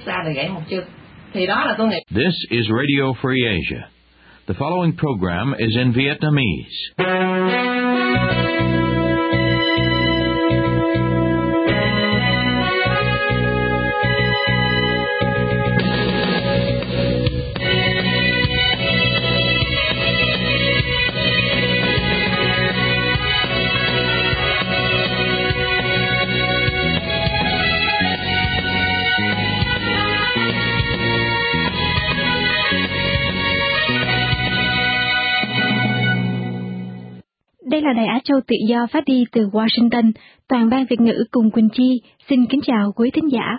ra để gãy một chân. Thì đó là tôi nghĩ. This is Radio Free Asia. The following program is in Vietnamese. Đây là Đài Á Châu Tự Do phát đi từ Washington. Toàn ban Việt ngữ cùng Quỳnh Chi xin kính chào quý thính giả.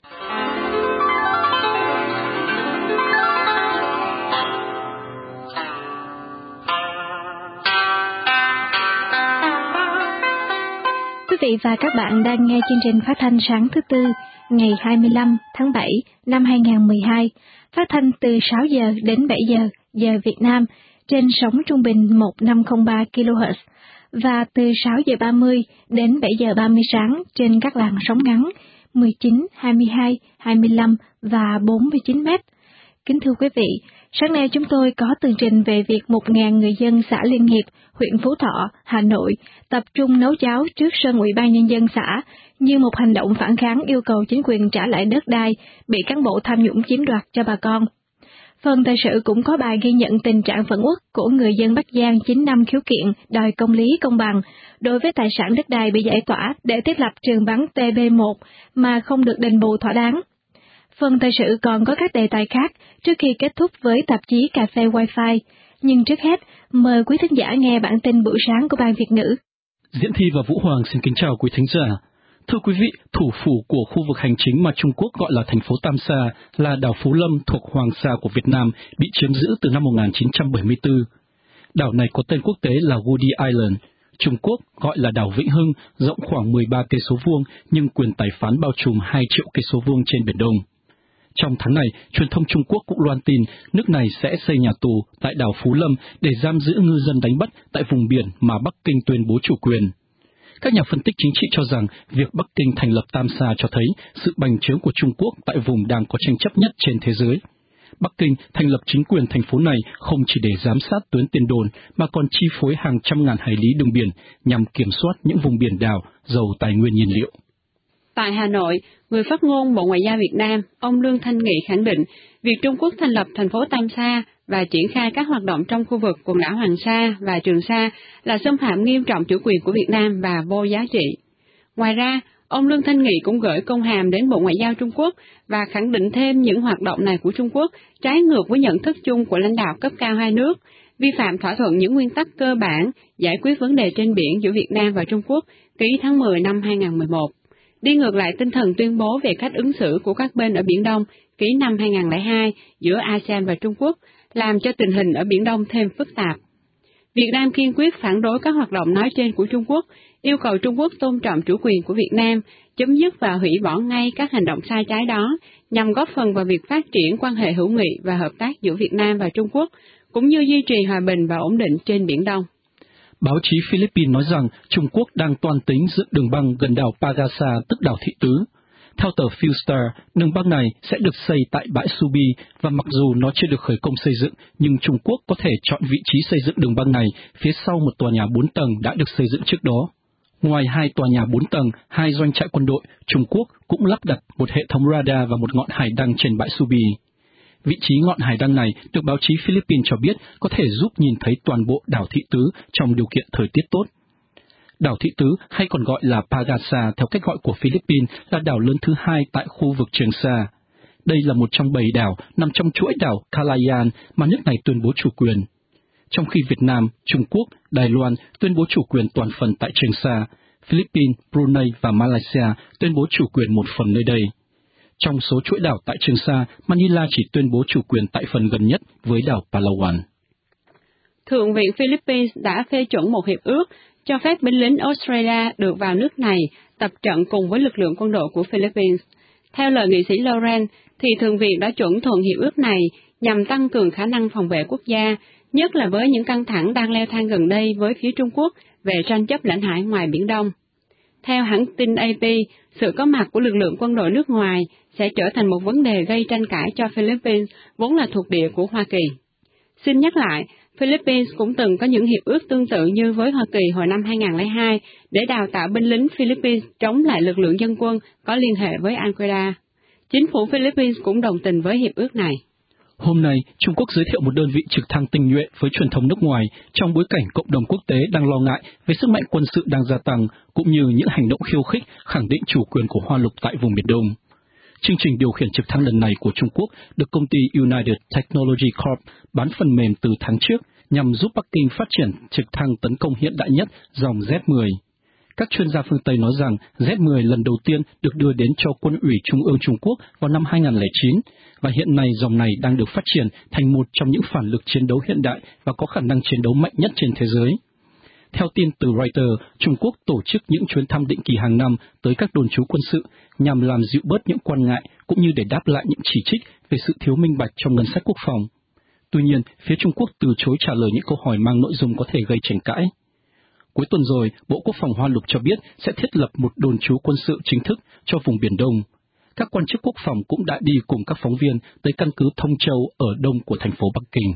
Quý vị và các bạn đang nghe chương trình phát thanh sáng thứ Tư, ngày 25 tháng 7 năm 2012, phát thanh từ 6 giờ đến 7 giờ giờ Việt Nam, trên sóng trung bình 1503 kHz và từ 6 giờ 30 đến 7 giờ 30 sáng trên các làn sóng ngắn 19, 22, 25 và 49 mét. Kính thưa quý vị, sáng nay chúng tôi có tường trình về việc 1.000 người dân xã Liên Hiệp, huyện Phú Thọ, Hà Nội tập trung nấu cháo trước sân Ủy ban Nhân dân xã như một hành động phản kháng yêu cầu chính quyền trả lại đất đai bị cán bộ tham nhũng chiếm đoạt cho bà con. Phần thời sự cũng có bài ghi nhận tình trạng phẫn uất của người dân Bắc Giang 9 năm khiếu kiện đòi công lý công bằng đối với tài sản đất đai bị giải tỏa để thiết lập trường bắn TB1 mà không được đền bù thỏa đáng. Phần thời sự còn có các đề tài khác trước khi kết thúc với tạp chí Cà phê Wi-Fi. Nhưng trước hết, mời quý thính giả nghe bản tin buổi sáng của Ban Việt ngữ. Diễn Thi và Vũ Hoàng xin kính chào quý thính giả. Thưa quý vị, thủ phủ của khu vực hành chính mà Trung Quốc gọi là thành phố Tam Sa là đảo Phú Lâm thuộc Hoàng Sa của Việt Nam bị chiếm giữ từ năm 1974. Đảo này có tên quốc tế là Woody Island. Trung Quốc gọi là đảo Vĩnh Hưng, rộng khoảng 13 cây số vuông nhưng quyền tài phán bao trùm 2 triệu cây số vuông trên Biển Đông. Trong tháng này, truyền thông Trung Quốc cũng loan tin nước này sẽ xây nhà tù tại đảo Phú Lâm để giam giữ ngư dân đánh bắt tại vùng biển mà Bắc Kinh tuyên bố chủ quyền. Các nhà phân tích chính trị cho rằng việc Bắc Kinh thành lập Tam Sa cho thấy sự bành trướng của Trung Quốc tại vùng đang có tranh chấp nhất trên thế giới. Bắc Kinh thành lập chính quyền thành phố này không chỉ để giám sát tuyến tiền đồn mà còn chi phối hàng trăm ngàn hải lý đường biển nhằm kiểm soát những vùng biển đảo giàu tài nguyên nhiên liệu. Tại Hà Nội, người phát ngôn Bộ Ngoại giao Việt Nam, ông Lương Thanh Nghị khẳng định việc Trung Quốc thành lập thành phố Tam Sa và triển khai các hoạt động trong khu vực quần đảo Hoàng Sa và Trường Sa là xâm phạm nghiêm trọng chủ quyền của Việt Nam và vô giá trị. Ngoài ra, ông Lương Thanh Nghị cũng gửi công hàm đến Bộ Ngoại giao Trung Quốc và khẳng định thêm những hoạt động này của Trung Quốc trái ngược với nhận thức chung của lãnh đạo cấp cao hai nước, vi phạm thỏa thuận những nguyên tắc cơ bản giải quyết vấn đề trên biển giữa Việt Nam và Trung Quốc ký tháng 10 năm 2011. Đi ngược lại tinh thần tuyên bố về cách ứng xử của các bên ở Biển Đông ký năm 2002 giữa ASEAN và Trung Quốc, làm cho tình hình ở Biển Đông thêm phức tạp. Việt Nam kiên quyết phản đối các hoạt động nói trên của Trung Quốc, yêu cầu Trung Quốc tôn trọng chủ quyền của Việt Nam, chấm dứt và hủy bỏ ngay các hành động sai trái đó, nhằm góp phần vào việc phát triển quan hệ hữu nghị và hợp tác giữa Việt Nam và Trung Quốc, cũng như duy trì hòa bình và ổn định trên Biển Đông. Báo chí Philippines nói rằng Trung Quốc đang toan tính dựng đường băng gần đảo Pagasa, tức đảo Thị Tứ. Theo tờ Philstar, đường băng này sẽ được xây tại bãi Subi và mặc dù nó chưa được khởi công xây dựng, nhưng Trung Quốc có thể chọn vị trí xây dựng đường băng này phía sau một tòa nhà 4 tầng đã được xây dựng trước đó. Ngoài 2 tòa nhà 4 tầng, 2 doanh trại quân đội, Trung Quốc cũng lắp đặt một hệ thống radar và một ngọn hải đăng trên bãi Subi. Vị trí ngọn hải đăng này được báo chí Philippines cho biết có thể giúp nhìn thấy toàn bộ đảo Thị Tứ trong điều kiện thời tiết tốt. Đảo Thị Tứ, hay còn gọi là Pagasa theo cách gọi của Philippines, là đảo lớn thứ 2 tại khu vực Trường Sa. Đây là một trong 7 đảo nằm trong chuỗi đảo Kalayaan mà nước này tuyên bố chủ quyền. Trong khi Việt Nam, Trung Quốc, Đài Loan tuyên bố chủ quyền toàn phần tại Trường Sa, Philippines, Brunei và Malaysia tuyên bố chủ quyền một phần nơi đây. Trong số chuỗi đảo tại Trường Sa, Manila chỉ tuyên bố chủ quyền tại phần gần nhất với đảo Palawan. Thượng viện Philippines đã phê chuẩn một hiệp ước cho phép binh lính Australia được vào nước này tập trận cùng với lực lượng quân đội của Philippines. Theo lời nghị sĩ Loren, thì Thượng viện đã chuẩn thuận hiệp ước này nhằm tăng cường khả năng phòng vệ quốc gia, nhất là với những căng thẳng đang leo thang gần đây với phía Trung Quốc về tranh chấp lãnh hải ngoài Biển Đông. Theo hãng tin AP, sự có mặt của lực lượng quân đội nước ngoài sẽ trở thành một vấn đề gây tranh cãi cho Philippines, vốn là thuộc địa của Hoa Kỳ. Xin nhắc lại, Philippines cũng từng có những hiệp ước tương tự như với Hoa Kỳ hồi năm 2002 để đào tạo binh lính Philippines chống lại lực lượng dân quân có liên hệ với Al-Qaeda. Chính phủ Philippines cũng đồng tình với hiệp ước này. Hôm nay, Trung Quốc giới thiệu một đơn vị trực thăng tinh nhuệ với truyền thống nước ngoài trong bối cảnh cộng đồng quốc tế đang lo ngại về sức mạnh quân sự đang gia tăng, cũng như những hành động khiêu khích khẳng định chủ quyền của Hoa Lục tại vùng Biển Đông. Chương trình điều khiển trực thăng lần này của Trung Quốc được công ty United Technology Corp bán phần mềm từ tháng trước nhằm giúp Bắc Kinh phát triển trực thăng tấn công hiện đại nhất dòng Z-10. Các chuyên gia phương Tây nói rằng Z-10 lần đầu tiên được đưa đến cho Quân ủy Trung ương Trung Quốc vào năm 2009, và hiện nay dòng này đang được phát triển thành một trong những phản lực chiến đấu hiện đại và có khả năng chiến đấu mạnh nhất trên thế giới. Theo tin từ Reuters, Trung Quốc tổ chức những chuyến thăm định kỳ hàng năm tới các đồn trú quân sự nhằm làm dịu bớt những quan ngại cũng như để đáp lại những chỉ trích về sự thiếu minh bạch trong ngân sách quốc phòng. Tuy nhiên, phía Trung Quốc từ chối trả lời những câu hỏi mang nội dung có thể gây tranh cãi. Cuối tuần rồi, Bộ Quốc phòng Hoa Lục cho biết sẽ thiết lập một đồn trú quân sự chính thức cho vùng Biển Đông. Các quan chức quốc phòng cũng đã đi cùng các phóng viên tới căn cứ Thông Châu ở đông của thành phố Bắc Kinh.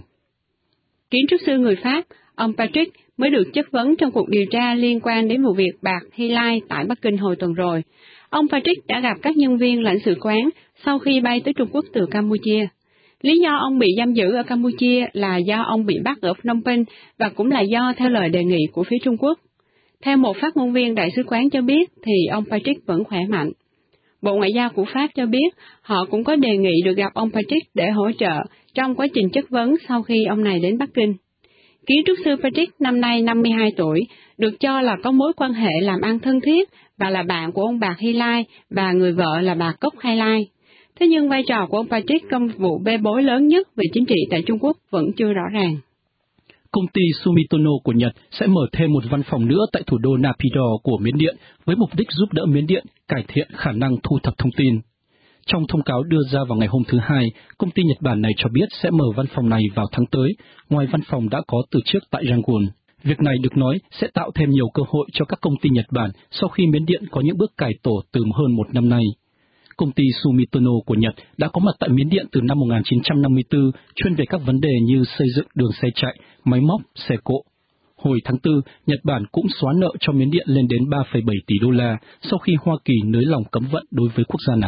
Kiến trúc sư người Pháp, ông Patrick mới được chất vấn trong cuộc điều tra liên quan đến vụ việc bạc Hy Lai tại Bắc Kinh hồi tuần rồi. Ông Patrick đã gặp các nhân viên lãnh sự quán sau khi bay tới Trung Quốc từ Campuchia. Lý do ông bị giam giữ ở Campuchia là do ông bị bắt ở Phnom Penh và cũng là do theo lời đề nghị của phía Trung Quốc. Theo một phát ngôn viên đại sứ quán cho biết thì ông Patrick vẫn khỏe mạnh. Bộ Ngoại giao của Pháp cho biết họ cũng có đề nghị được gặp ông Patrick để hỗ trợ trong quá trình chất vấn sau khi ông này đến Bắc Kinh. Kiến trúc sư Patrick năm nay 52 tuổi, được cho là có mối quan hệ làm ăn thân thiết và là bạn của ông Bạc Hy Lai và người vợ là bà Cốc Hy Lai. Thế nhưng vai trò của ông Patrick trong vụ bê bối lớn nhất về chính trị tại Trung Quốc vẫn chưa rõ ràng. Công ty Sumitomo của Nhật sẽ mở thêm một văn phòng nữa tại thủ đô Naypyidaw của Miến Điện với mục đích giúp đỡ Miến Điện cải thiện khả năng thu thập thông tin. Trong thông cáo đưa ra vào ngày hôm thứ Hai, công ty Nhật Bản này cho biết sẽ mở văn phòng này vào tháng tới, ngoài văn phòng đã có từ trước tại Yangon. Việc này được nói sẽ tạo thêm nhiều cơ hội cho các công ty Nhật Bản sau khi Miến Điện có những bước cải tổ từ hơn một năm nay. Công ty Sumitomo của Nhật đã có mặt tại Miến Điện từ năm 1954, chuyên về các vấn đề như xây dựng đường xe chạy, máy móc, xe cộ. Hồi tháng 4, Nhật Bản cũng xóa nợ cho Miến Điện lên đến 3,7 tỷ đô la sau khi Hoa Kỳ nới lỏng cấm vận đối với quốc gia này.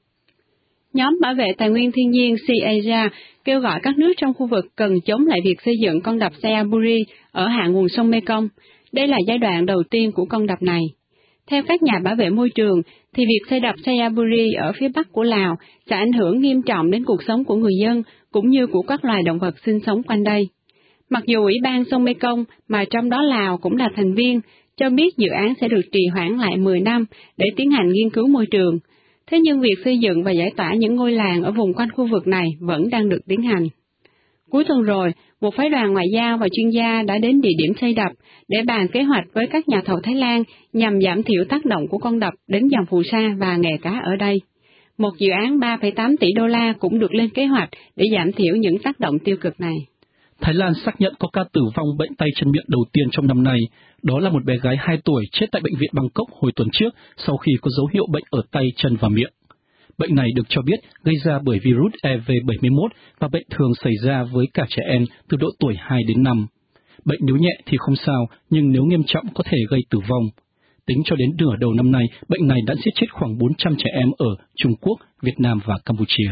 Nhóm bảo vệ tài nguyên thiên nhiên Sea Asia kêu gọi các nước trong khu vực cần chống lại việc xây dựng con đập Xayaburi ở hạ nguồn sông Mekong. Đây là giai đoạn đầu tiên của con đập này. Theo các nhà bảo vệ môi trường, thì việc xây đập Xayaburi ở phía bắc của Lào sẽ ảnh hưởng nghiêm trọng đến cuộc sống của người dân, cũng như của các loài động vật sinh sống quanh đây. Mặc dù Ủy ban sông Mekong, mà trong đó Lào cũng là thành viên, cho biết dự án sẽ được trì hoãn lại 10 năm để tiến hành nghiên cứu môi trường, thế nhưng việc xây dựng và giải tỏa những ngôi làng ở vùng quanh khu vực này vẫn đang được tiến hành. Cuối tuần rồi, một phái đoàn ngoại giao và chuyên gia đã đến địa điểm xây đập để bàn kế hoạch với các nhà thầu Thái Lan nhằm giảm thiểu tác động của con đập đến dòng phù sa và nghề cá ở đây. Một dự án 3,8 tỷ đô la cũng được lên kế hoạch để giảm thiểu những tác động tiêu cực này. Thái Lan xác nhận có ca tử vong bệnh tay chân miệng đầu tiên trong năm nay. Đó là một bé gái 2 tuổi chết tại bệnh viện Bangkok hồi tuần trước sau khi có dấu hiệu bệnh ở tay, chân và miệng. Bệnh này được cho biết gây ra bởi virus EV71 và bệnh thường xảy ra với cả trẻ em từ độ tuổi 2 đến 5. Bệnh nếu nhẹ thì không sao, nhưng nếu nghiêm trọng có thể gây tử vong. Tính cho đến nửa đầu năm nay, bệnh này đã giết chết khoảng 400 trẻ em ở Trung Quốc, Việt Nam và Campuchia.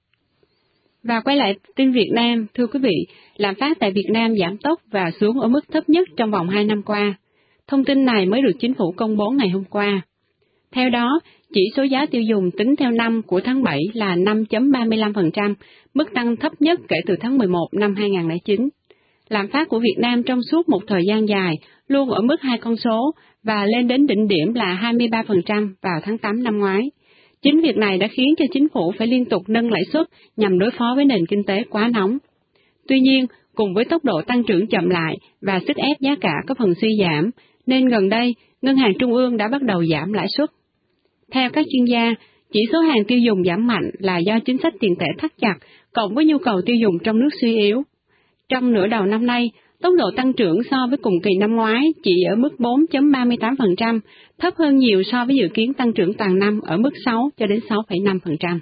Và quay lại tin Việt Nam, thưa quý vị, lạm phát tại Việt Nam giảm tốc và xuống ở mức thấp nhất trong vòng 2 năm qua. Thông tin này mới được chính phủ công bố ngày hôm qua. Theo đó, chỉ số giá tiêu dùng tính theo năm của tháng 7 là 5.35%, mức tăng thấp nhất kể từ tháng 11 năm 2009. Lạm phát của Việt Nam trong suốt một thời gian dài luôn ở mức 2 con số và lên đến đỉnh điểm là 23% vào tháng 8 năm ngoái. Chính việc này đã khiến cho chính phủ phải liên tục nâng lãi suất nhằm đối phó với nền kinh tế quá nóng. Tuy nhiên, cùng với tốc độ tăng trưởng chậm lại và sức ép giá cả có phần suy giảm, nên gần đây, Ngân hàng Trung ương đã bắt đầu giảm lãi suất. Theo các chuyên gia, chỉ số hàng tiêu dùng giảm mạnh là do chính sách tiền tệ thắt chặt, cộng với nhu cầu tiêu dùng trong nước suy yếu. Trong nửa đầu năm nay, Tốc độ tăng trưởng so với cùng kỳ năm ngoái chỉ ở mức 4.38%, thấp hơn nhiều so với dự kiến tăng trưởng toàn năm ở mức 6 cho đến 6,5%.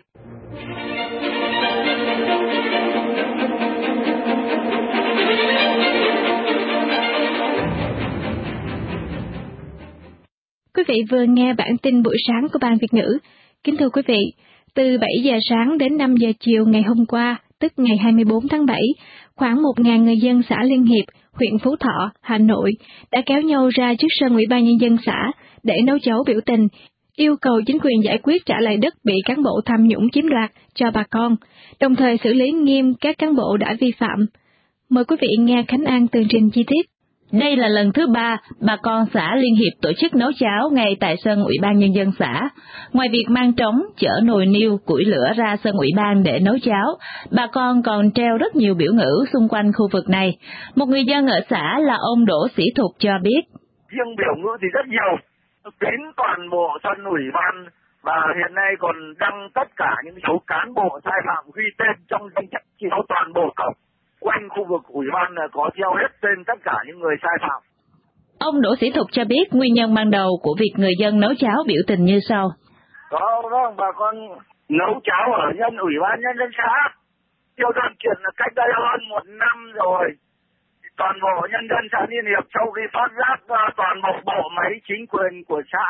Quý vị vừa nghe bản tin buổi sáng của Ban Việt ngữ. Kính thưa quý vị, từ 7 giờ sáng đến 5 giờ chiều ngày hôm qua, tức ngày 24 tháng 7, khoảng 1.000 người dân xã Liên Hiệp, huyện Phú Thọ, Hà Nội đã kéo nhau ra trước sân Ủy ban Nhân dân xã để nấu cháo biểu tình, yêu cầu chính quyền giải quyết trả lại đất bị cán bộ tham nhũng chiếm đoạt cho bà con, đồng thời xử lý nghiêm các cán bộ đã vi phạm. Mời quý vị nghe Khánh An tường trình chi tiết. Đây là lần thứ 3 bà con xã Liên Hiệp tổ chức nấu cháo ngay tại sân Ủy ban Nhân dân xã. Ngoài việc mang trống, chở nồi niêu, củi lửa ra sân Ủy ban để nấu cháo, bà con còn treo rất nhiều biểu ngữ xung quanh khu vực này. Một người dân ở xã là ông Đỗ Sĩ Thục cho biết. Riêng biểu ngữ thì rất nhiều, đến toàn bộ sân Ủy ban và hiện nay còn đăng tất cả những số cán bộ sai phạm ghi tên trong danh sách chiếu toàn bộ cổng. Quanh khu vực Ủy ban có treo hết tên tất cả những người sai phạm. Ông Đỗ Sĩ Thục cho biết nguyên nhân ban đầu của việc người dân nấu cháo biểu tình như sau. Vâng, bà con nấu cháo ở Ủy ban Nhân dân xã. Tiêu đơn kiện là cách đây hơn 1 năm rồi. Toàn bộ nhân dân xã Liên Hiệp sau khi phát giác toàn bộ bộ máy chính quyền của xã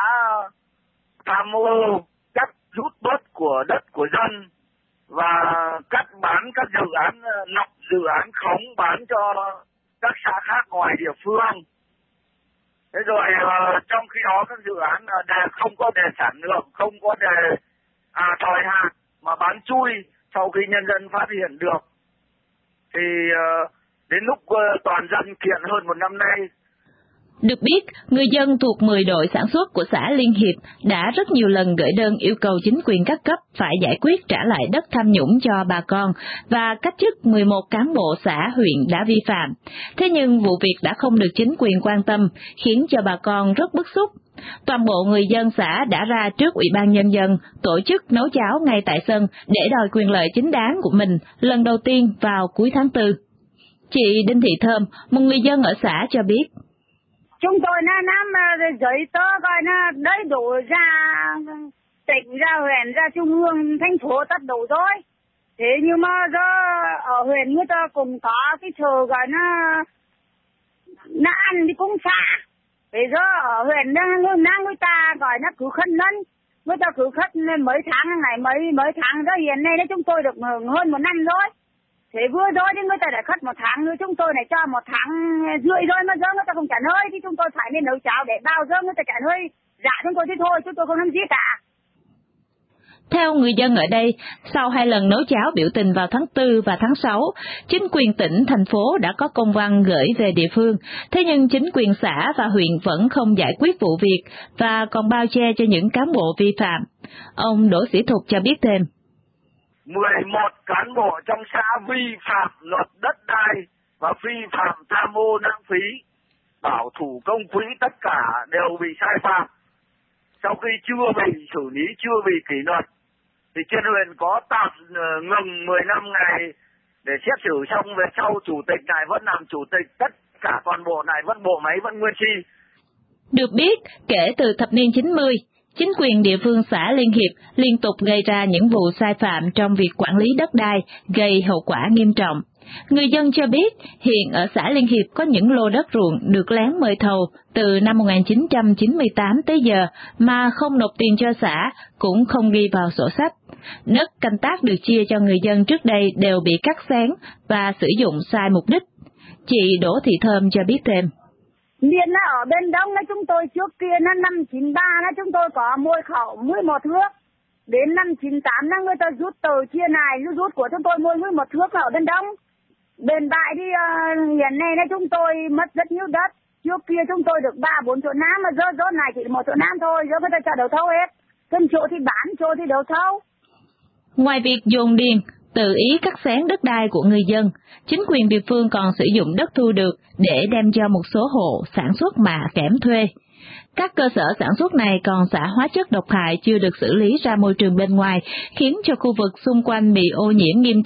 tham mô cắt rút bớt của đất của dân và cắt bán các dự án nọc, dự án khống bán cho các xã khác ngoài địa phương. Thế rồi trong khi đó các dự án không có đề sản lượng, không có đề thời hạn mà bán chui sau khi nhân dân phát hiện được. Thì đến lúc toàn dân kiện hơn 1 năm nay. Được biết, người dân thuộc 10 đội sản xuất của xã Liên Hiệp đã rất nhiều lần gửi đơn yêu cầu chính quyền các cấp phải giải quyết trả lại đất tham nhũng cho bà con và cách chức 11 cán bộ xã huyện đã vi phạm. Thế nhưng vụ việc đã không được chính quyền quan tâm, khiến cho bà con rất bức xúc. Toàn bộ người dân xã đã ra trước Ủy ban Nhân dân tổ chức nấu cháo ngay tại sân để đòi quyền lợi chính đáng của mình lần đầu tiên vào cuối tháng 4. Chị Đinh Thị Thơm, một người dân ở xã cho biết. Chúng tôi nắm giấy tờ coi đầy đủ ra tỉnh, ra huyện, ra trung ương, thành phố tất đủ rồi. Thế nhưng mà do ở huyện người ta cũng có cái chờ gọi nó ăn thì cũng xa. Thế do ở huyện người ta gọi nó cứ khất lên, người ta cứ khất mấy tháng này mấy tháng đó hiện nay chúng tôi được hơn 1 năm rồi. Thế vừa rồi thì người ta đã khất 1 tháng nữa, chúng tôi này cho 1 tháng rưỡi rồi mà giờ người ta không trả hơi thì chúng tôi phải nên nấu cháo để bao giờ người ta trả hơi dạ chúng tôi thì thôi, chúng tôi không làm gì cả. Theo người dân ở đây, sau 2 lần nấu cháo biểu tình vào tháng 4 và tháng 6, chính quyền tỉnh, thành phố đã có công văn gửi về địa phương, thế nhưng chính quyền xã và huyện vẫn không giải quyết vụ việc và còn bao che cho những cán bộ vi phạm. Ông Đỗ Sĩ Thục cho biết thêm. 11 cán bộ trong xã vi phạm luật đất đai và vi phạm tham mô lãng phí, bảo thủ công quỹ tất cả đều bị sai phạm. Sau khi chưa bị xử lý, chưa bị kỷ luật, thì trên huyện có tạm ngừng 15 ngày để xét xử, xong về sau chủ tịch này vẫn làm chủ tịch, tất cả toàn bộ này vẫn bộ máy vẫn nguyên chi. Được biết, kể từ thập niên 90, chính quyền địa phương xã Liên Hiệp liên tục gây ra những vụ sai phạm trong việc quản lý đất đai, gây hậu quả nghiêm trọng. Người dân cho biết hiện ở xã Liên Hiệp có những lô đất ruộng được lén mời thầu từ năm 1998 tới giờ mà không nộp tiền cho xã, cũng không ghi vào sổ sách. Đất canh tác được chia cho người dân trước đây đều bị cắt xén và sử dụng sai mục đích. Chị Đỗ Thị Thơm cho biết thêm. Miền ở bên Đông chúng tôi trước kia năm 93 chúng tôi có môi khẩu 11 thước. Đến năm 98 người ta rút tờ chia này, rút của chúng tôi môi 11 thước ở bên Đông. Bên bãi đi hiện nay chúng tôi mất rất nhiều đất. Trước kia chúng tôi được 3-4 chỗ nám mà giờ này chỉ 1 chỗ nám thôi, giờ người ta cho đầu thâu hết. Cần chỗ thì bán, chỗ thì đầu thâu. Ngoài việc dồn điền, tự ý cắt xén đất đai của người dân, chính quyền địa phương còn sử dụng đất thu được để đem cho một số hộ sản xuất mà kẽm thuê. Các cơ sở sản xuất này còn xả hóa chất độc hại chưa được xử lý ra môi trường bên ngoài, khiến cho khu vực xung quanh bị ô nhiễm nghiêm trọng.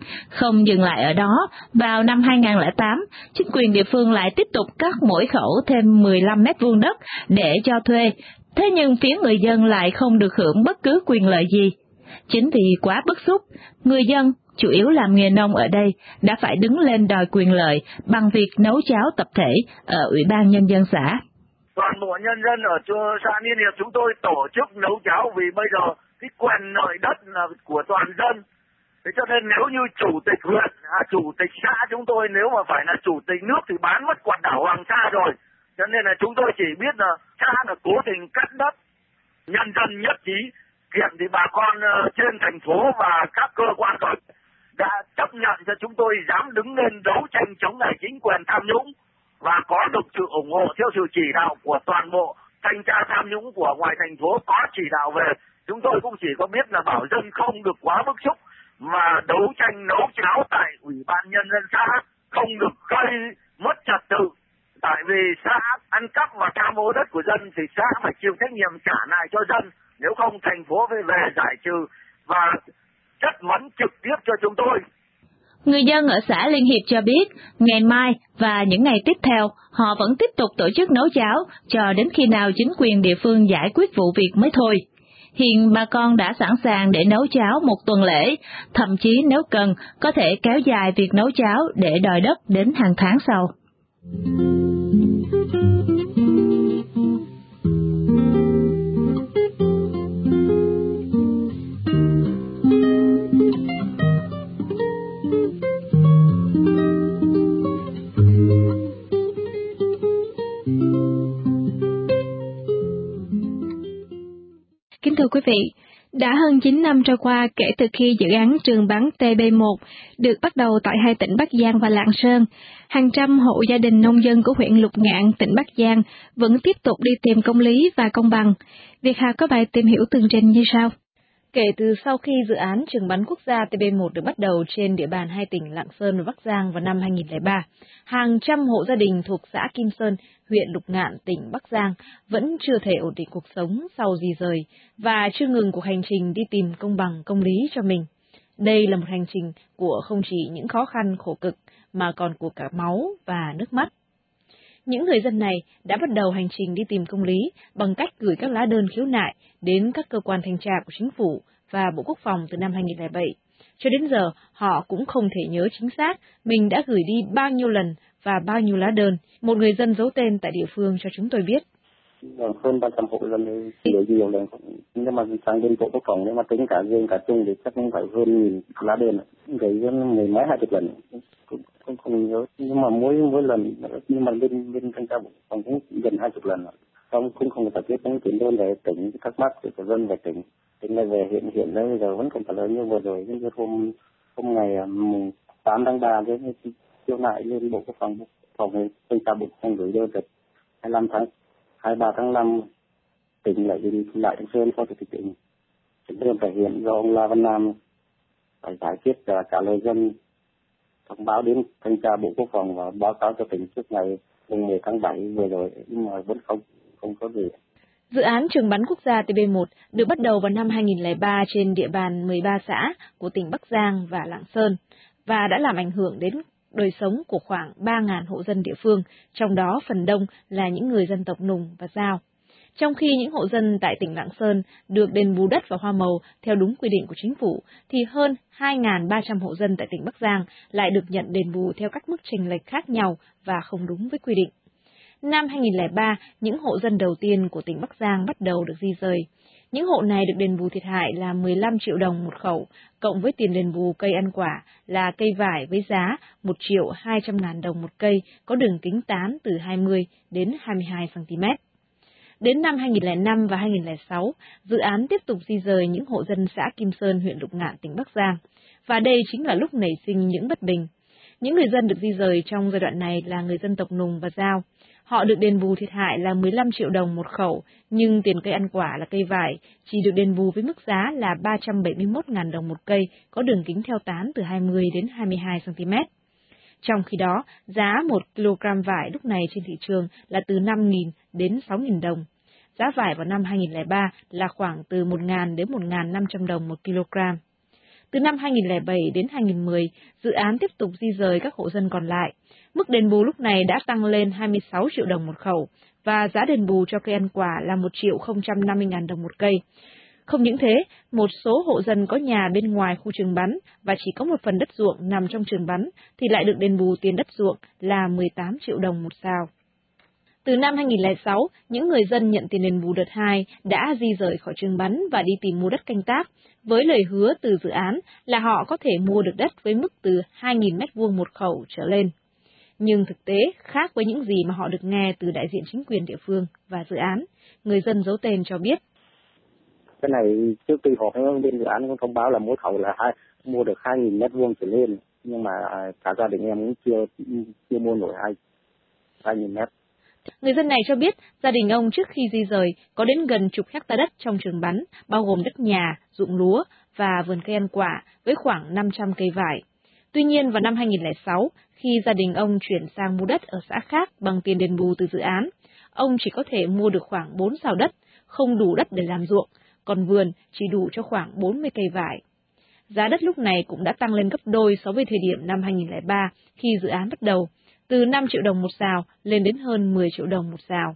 Không dừng lại ở đó, vào năm 2008, chính quyền địa phương lại tiếp tục cắt mỗi khẩu thêm 15 mét vuông đất để cho thuê, thế nhưng phía người dân lại không được hưởng bất cứ quyền lợi gì. Chính vì quá bức xúc, người dân, chủ yếu làm nghề nông ở đây, đã phải đứng lên đòi quyền lợi bằng việc nấu cháo tập thể ở Ủy ban Nhân dân xã. Toàn bộ nhân dân ở xã Liên Hiệp chúng tôi tổ chức nấu cháo vì bây giờ cái quyền lợi đất là của toàn dân. Thế cho nên nếu như chủ tịch huyện, chủ tịch xã chúng tôi nếu mà phải là chủ tịch nước thì bán mất quần đảo Hoàng Sa rồi. Cho nên là chúng tôi chỉ biết là xã là cố tình cắt đất, nhân dân nhất trí kiện thì bà con trên thành phố và các cơ quan rồi đã chấp nhận cho chúng tôi dám đứng lên đấu tranh chống lại chính quyền tham nhũng và có được sự ủng hộ theo sự chỉ đạo của toàn bộ thanh tra tham nhũng của ngoài thành phố có chỉ đạo về. Chúng tôi cũng chỉ có biết là bảo dân không được quá bức xúc mà đấu tranh nấu cháo tại Ủy ban Nhân dân xã, không được gây mất trật tự. Tại vì xã ăn cắp và tham ô đất của dân thì xã phải chịu trách nhiệm trả lại cho dân, nếu không thành phố phải về giải trừ và chất vấn trực tiếp cho chúng tôi. Người dân ở xã Liên Hiệp cho biết, ngày mai và những ngày tiếp theo, họ vẫn tiếp tục tổ chức nấu cháo cho đến khi nào chính quyền địa phương giải quyết vụ việc mới thôi. Hiện bà con đã sẵn sàng để nấu cháo một tuần lễ, thậm chí nếu cần, có thể kéo dài việc nấu cháo để đòi đất đến hàng tháng sau. Kính thưa quý vị, đã hơn 9 năm trôi qua kể từ khi dự án trường bắn TB1 được bắt đầu tại hai tỉnh Bắc Giang và Lạng Sơn, hàng trăm hộ gia đình nông dân của huyện Lục Ngạn, tỉnh Bắc Giang vẫn tiếp tục đi tìm công lý và công bằng. Việt Hà có bài tìm hiểu tường trình như sau. Kể từ sau khi dự án trường bắn quốc gia TB1 được bắt đầu trên địa bàn hai tỉnh Lạng Sơn và Bắc Giang vào năm 2003, hàng trăm hộ gia đình thuộc xã Kim Sơn, huyện Lục Ngạn, tỉnh Bắc Giang vẫn chưa thể ổn định cuộc sống sau di rời và chưa ngừng cuộc hành trình đi tìm công bằng công lý cho mình. Đây là một hành trình của không chỉ những khó khăn khổ cực mà còn của cả máu và nước mắt. Những người dân này đã bắt đầu hành trình đi tìm công lý bằng cách gửi các lá đơn khiếu nại đến các cơ quan thanh tra của chính phủ và Bộ Quốc phòng từ năm 2007. Cho đến giờ, họ cũng không thể nhớ chính xác mình đã gửi đi bao nhiêu lần và bao nhiêu lá đơn. Một người dân giấu tên tại địa phương cho chúng tôi biết. Hơn 300 hộ dân thì nhiều lần, nhưng mà sang bên Bộ Quốc phòng nếu mà tính cả riêng cả chung thì chắc cũng phải hơn 1000 lá đơn, gửi mười mấy 20 lần, không nhớ, nhưng mà mỗi lần nhưng mà bên thanh tra Bộ Quốc phòng cũng gần 20 lần rồi. Cũng không giải quyết những chuyện đơn về tỉnh, thắc mắc của dân về tỉnh này về hiện đây bây giờ vẫn không trả lời như vừa rồi. Như hôm ngày 8 tháng 3 cái khiếu nại lên Bộ Quốc phòng thanh tra Bộ Quốc phòng gửi đơn được 23 tháng 5 tỉnh lại Lạng Sơn cho chủ tịch tỉnh. Chính đơn thể hiện do ông La Văn Nam phải giải quyết và trả lời dân, thông báo đến thanh tra Bộ Quốc phòng và báo cáo cho tỉnh trước ngày 10 tháng 7 vừa rồi, nhưng mà vẫn không có gì. Dự án trường bắn quốc gia TB1 được bắt đầu vào năm 2003 trên địa bàn 13 xã của tỉnh Bắc Giang và Lạng Sơn và đã làm ảnh hưởng đến đời sống của khoảng 3.000 hộ dân địa phương, trong đó phần đông là những người dân tộc Nùng và Dao. Trong khi những hộ dân tại tỉnh Lạng Sơn được đền bù đất và hoa màu theo đúng quy định của chính phủ, thì hơn 2.300 hộ dân tại tỉnh Bắc Giang lại được nhận đền bù theo các mức chênh lệch khác nhau và không đúng với quy định. Năm 2003, những hộ dân đầu tiên của tỉnh Bắc Giang bắt đầu được di rời. Những hộ này được đền bù thiệt hại là 15 triệu đồng một khẩu, cộng với tiền đền bù cây ăn quả là cây vải với giá 1.200.000 đồng một cây, có đường kính tán từ 20 đến 22 cm. Đến năm 2005 và 2006, dự án tiếp tục di rời những hộ dân xã Kim Sơn, huyện Lục Ngạn, tỉnh Bắc Giang. Và đây chính là lúc nảy sinh những bất bình. Những người dân được di rời trong giai đoạn này là người dân tộc Nùng và Dao. Họ được đền bù thiệt hại là 15 triệu đồng một khẩu, nhưng tiền cây ăn quả là cây vải chỉ được đền bù với mức giá là 371.000 đồng một cây, có đường kính theo tán từ 20 đến 22 cm. Trong khi đó, giá 1 kg vải lúc này trên thị trường là từ 5.000 đến 6.000 đồng. Giá vải vào năm 2003 là khoảng từ 1.000 đến 1.500 đồng một kg. Từ năm 2007 đến 2010, dự án tiếp tục di rời các hộ dân còn lại. Mức đền bù lúc này đã tăng lên 26 triệu đồng một khẩu, và giá đền bù cho cây ăn quả là 1.050.000 đồng một cây. Không những thế, một số hộ dân có nhà bên ngoài khu trường bắn và chỉ có một phần đất ruộng nằm trong trường bắn thì lại được đền bù tiền đất ruộng là 18 triệu đồng một sào. Từ năm 2006, những người dân nhận tiền đền bù đợt 2 đã di rời khỏi trường bắn và đi tìm mua đất canh tác, với lời hứa từ dự án là họ có thể mua được đất với mức từ 2.000 m² một khẩu trở lên. Nhưng thực tế khác với những gì mà họ được nghe từ đại diện chính quyền địa phương và dự án. Người dân giấu tên cho biết. Cái này trước khi họp bên dự án cũng thông báo là mỗi khẩu là mua được 2.000 m² trở lên, nhưng mà cả gia đình em cũng chưa mua nổi 2.000 mét. Người dân này cho biết gia đình ông trước khi di rời có đến gần chục hecta đất trong trường bắn, bao gồm đất nhà, ruộng lúa và vườn cây ăn quả với khoảng 500 cây vải. Tuy nhiên vào năm 2006, khi gia đình ông chuyển sang mua đất ở xã khác bằng tiền đền bù từ dự án, ông chỉ có thể mua được khoảng 4 sào đất, không đủ đất để làm ruộng, còn vườn chỉ đủ cho khoảng 40 cây vải. Giá đất lúc này cũng đã tăng lên gấp đôi so với thời điểm năm 2003 khi dự án bắt đầu, từ 5 triệu đồng một sào lên đến hơn 10 triệu đồng một sào.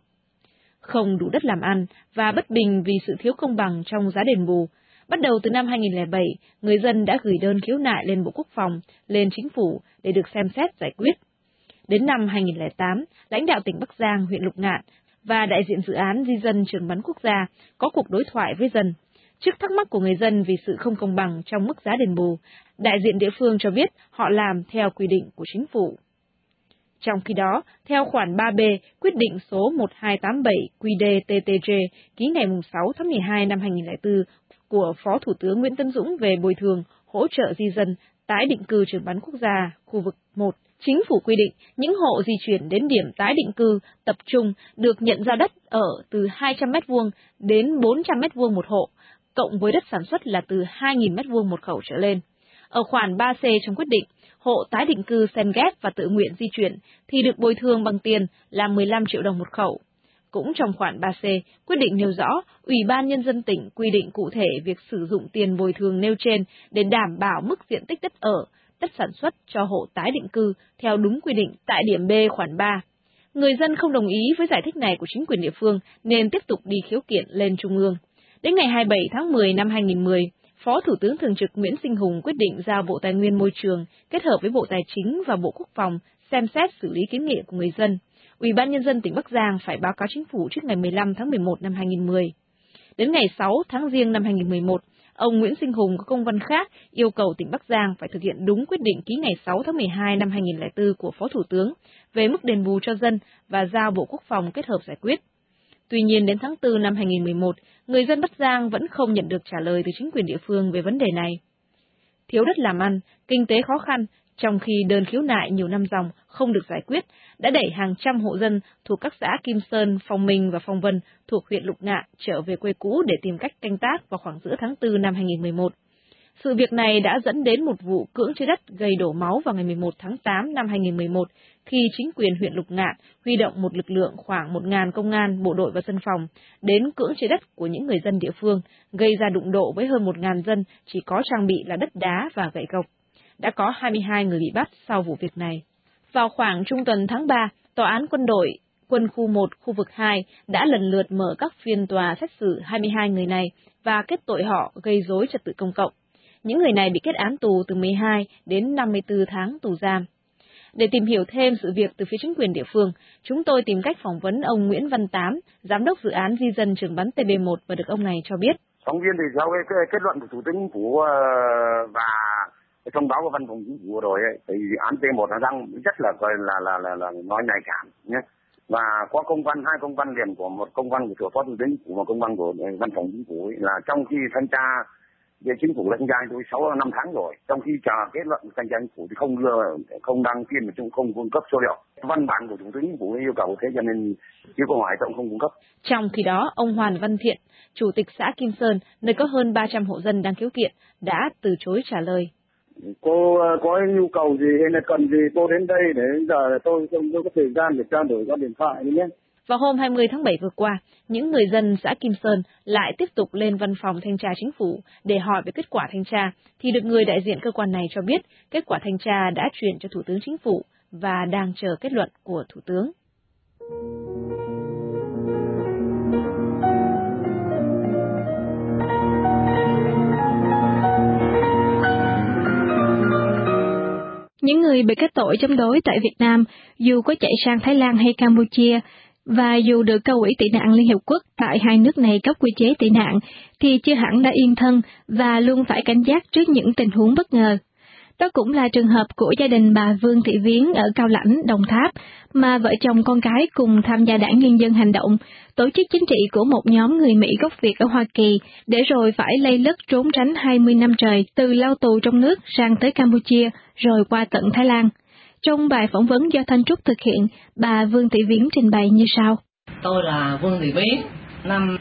Không đủ đất làm ăn và bất bình vì sự thiếu công bằng trong giá đền bù, bắt đầu từ năm 2007, người dân đã gửi đơn khiếu nại lên Bộ Quốc phòng, lên Chính phủ để được xem xét giải quyết. Đến năm 2008, lãnh đạo tỉnh Bắc Giang, huyện Lục Ngạn và đại diện dự án di dân trường bắn quốc gia có cuộc đối thoại với dân. Trước thắc mắc của người dân vì sự không công bằng trong mức giá đền bù, đại diện địa phương cho biết họ làm theo quy định của chính phủ. Trong khi đó, theo khoản 3B, quyết định số 1287 QĐ-TTG ký ngày 6 tháng 12 năm 2004 của Phó Thủ tướng Nguyễn Tấn Dũng về bồi thường, hỗ trợ di dân, tái định cư trường bắn quốc gia, khu vực 1. Chính phủ quy định những hộ di chuyển đến điểm tái định cư tập trung được nhận giao đất ở từ 200 m² đến 400 m² một hộ, cộng với đất sản xuất là từ 2.000 m² một khẩu trở lên. Ở khoản 3C trong quyết định, hộ tái định cư xen ghép và tự nguyện di chuyển thì được bồi thường bằng tiền là 15 triệu đồng một khẩu. Cũng trong khoản 3C, quyết định nêu rõ, Ủy ban Nhân dân tỉnh quy định cụ thể việc sử dụng tiền bồi thường nêu trên để đảm bảo mức diện tích đất ở, đất sản xuất cho hộ tái định cư theo đúng quy định tại điểm B khoản 3. Người dân không đồng ý với giải thích này của chính quyền địa phương nên tiếp tục đi khiếu kiện lên Trung ương. Đến ngày 27 tháng 10 năm 2010, Phó Thủ tướng Thường trực Nguyễn Sinh Hùng quyết định giao Bộ Tài nguyên Môi trường kết hợp với Bộ Tài chính và Bộ Quốc phòng xem xét xử lý kiến nghị của người dân. Ủy ban Nhân dân tỉnh Bắc Giang phải báo cáo chính phủ trước ngày 15 tháng 11 năm 2010. Đến ngày 6 tháng Giêng năm 2011, ông Nguyễn Sinh Hùng có công văn khác yêu cầu tỉnh Bắc Giang phải thực hiện đúng quyết định ký ngày 6 tháng 12 năm 2004 của Phó Thủ tướng về mức đền bù cho dân và giao Bộ Quốc phòng kết hợp giải quyết. Tuy nhiên, đến tháng 4 năm 2011, người dân Bắc Giang vẫn không nhận được trả lời từ chính quyền địa phương về vấn đề này. Thiếu đất làm ăn, kinh tế khó khăn, trong khi đơn khiếu nại nhiều năm dòng không được giải quyết, đã đẩy hàng trăm hộ dân thuộc các xã Kim Sơn, Phong Minh và Phong Vân thuộc huyện Lục Ngạn trở về quê cũ để tìm cách canh tác vào khoảng giữa tháng 4 năm 2011. Sự việc này đã dẫn đến một vụ cưỡng chế đất gây đổ máu vào ngày 11 tháng 8 năm 2011, khi chính quyền huyện Lục Ngạn huy động một lực lượng khoảng 1.000 công an, bộ đội và dân phòng đến cưỡng chế đất của những người dân địa phương, gây ra đụng độ với hơn 1.000 dân chỉ có trang bị là đất đá và gậy gộc. Đã có 22 người bị bắt sau vụ việc này. Vào khoảng trung tuần tháng 3, Tòa án quân đội, quân khu 1, khu vực 2 đã lần lượt mở các phiên tòa xét xử 22 người này và kết tội họ gây rối trật tự công cộng. Những người này bị kết án tù từ 12 đến 54 tháng tù giam. Để tìm hiểu thêm sự việc từ phía chính quyền địa phương, chúng tôi tìm cách phỏng vấn ông Nguyễn Văn Tám, giám đốc dự án di dân trường bắn TB1 và được ông này cho biết. Phóng viên thì theo cái kết luận của Thủ tướng Chính phủ và cái thông báo của Văn phòng Chính phủ rồi ấy, thì dự án T1 nó đang rất là nói nhạy cảm nhé. Và có công văn, 2 công văn liền, của một công văn của Phó Thủ tướng Chính phủ và công văn của Văn phòng Chính phủ ấy, là trong khi thanh tra về chính phủ đã thanh tra tôi 6-5 tháng rồi, trong khi chờ kết luận thanh tra chính phủ thì không đăng tin mà chúng không cung cấp số liệu. Văn bản của Thủ tướng Chính phủ yêu cầu thế cho nên chứ câu hỏi tôi không cung cấp. Trong khi đó, ông Hoàn Văn Thiện, chủ tịch xã Kim Sơn, nơi có hơn 300 hộ dân đang khiếu kiện, đã từ chối trả lời. Cô có nhu cầu gì hay là cần gì cô đến đây để giờ tôi không có thời gian để trao đổi qua điện thoại nhé. Vào hôm 20 tháng 7 vừa qua, những người dân xã Kim Sơn lại tiếp tục lên văn phòng thanh tra chính phủ để hỏi về kết quả thanh tra, thì được người đại diện cơ quan này cho biết kết quả thanh tra đã chuyển cho Thủ tướng Chính phủ và đang chờ kết luận của Thủ tướng. Những người bị kết tội chống đối tại Việt Nam, dù có chạy sang Thái Lan hay Campuchia, và dù được Cao ủy tị nạn Liên Hiệp Quốc tại hai nước này cấp quy chế tị nạn, thì chưa hẳn đã yên thân và luôn phải cảnh giác trước những tình huống bất ngờ. Đó cũng là trường hợp của gia đình bà Vương Thị Viếng ở Cao Lãnh, Đồng Tháp, mà vợ chồng con cái cùng tham gia Đảng Nhân dân Hành động, tổ chức chính trị của một nhóm người Mỹ gốc Việt ở Hoa Kỳ, để rồi phải lây lất trốn tránh 20 năm trời, từ lao tù trong nước sang tới Campuchia, rồi qua tận Thái Lan. Trong bài phỏng vấn do Thanh Trúc thực hiện, bà Vương Thị Viếng trình bày như sau. Tôi là Vương Thị Viếng, năm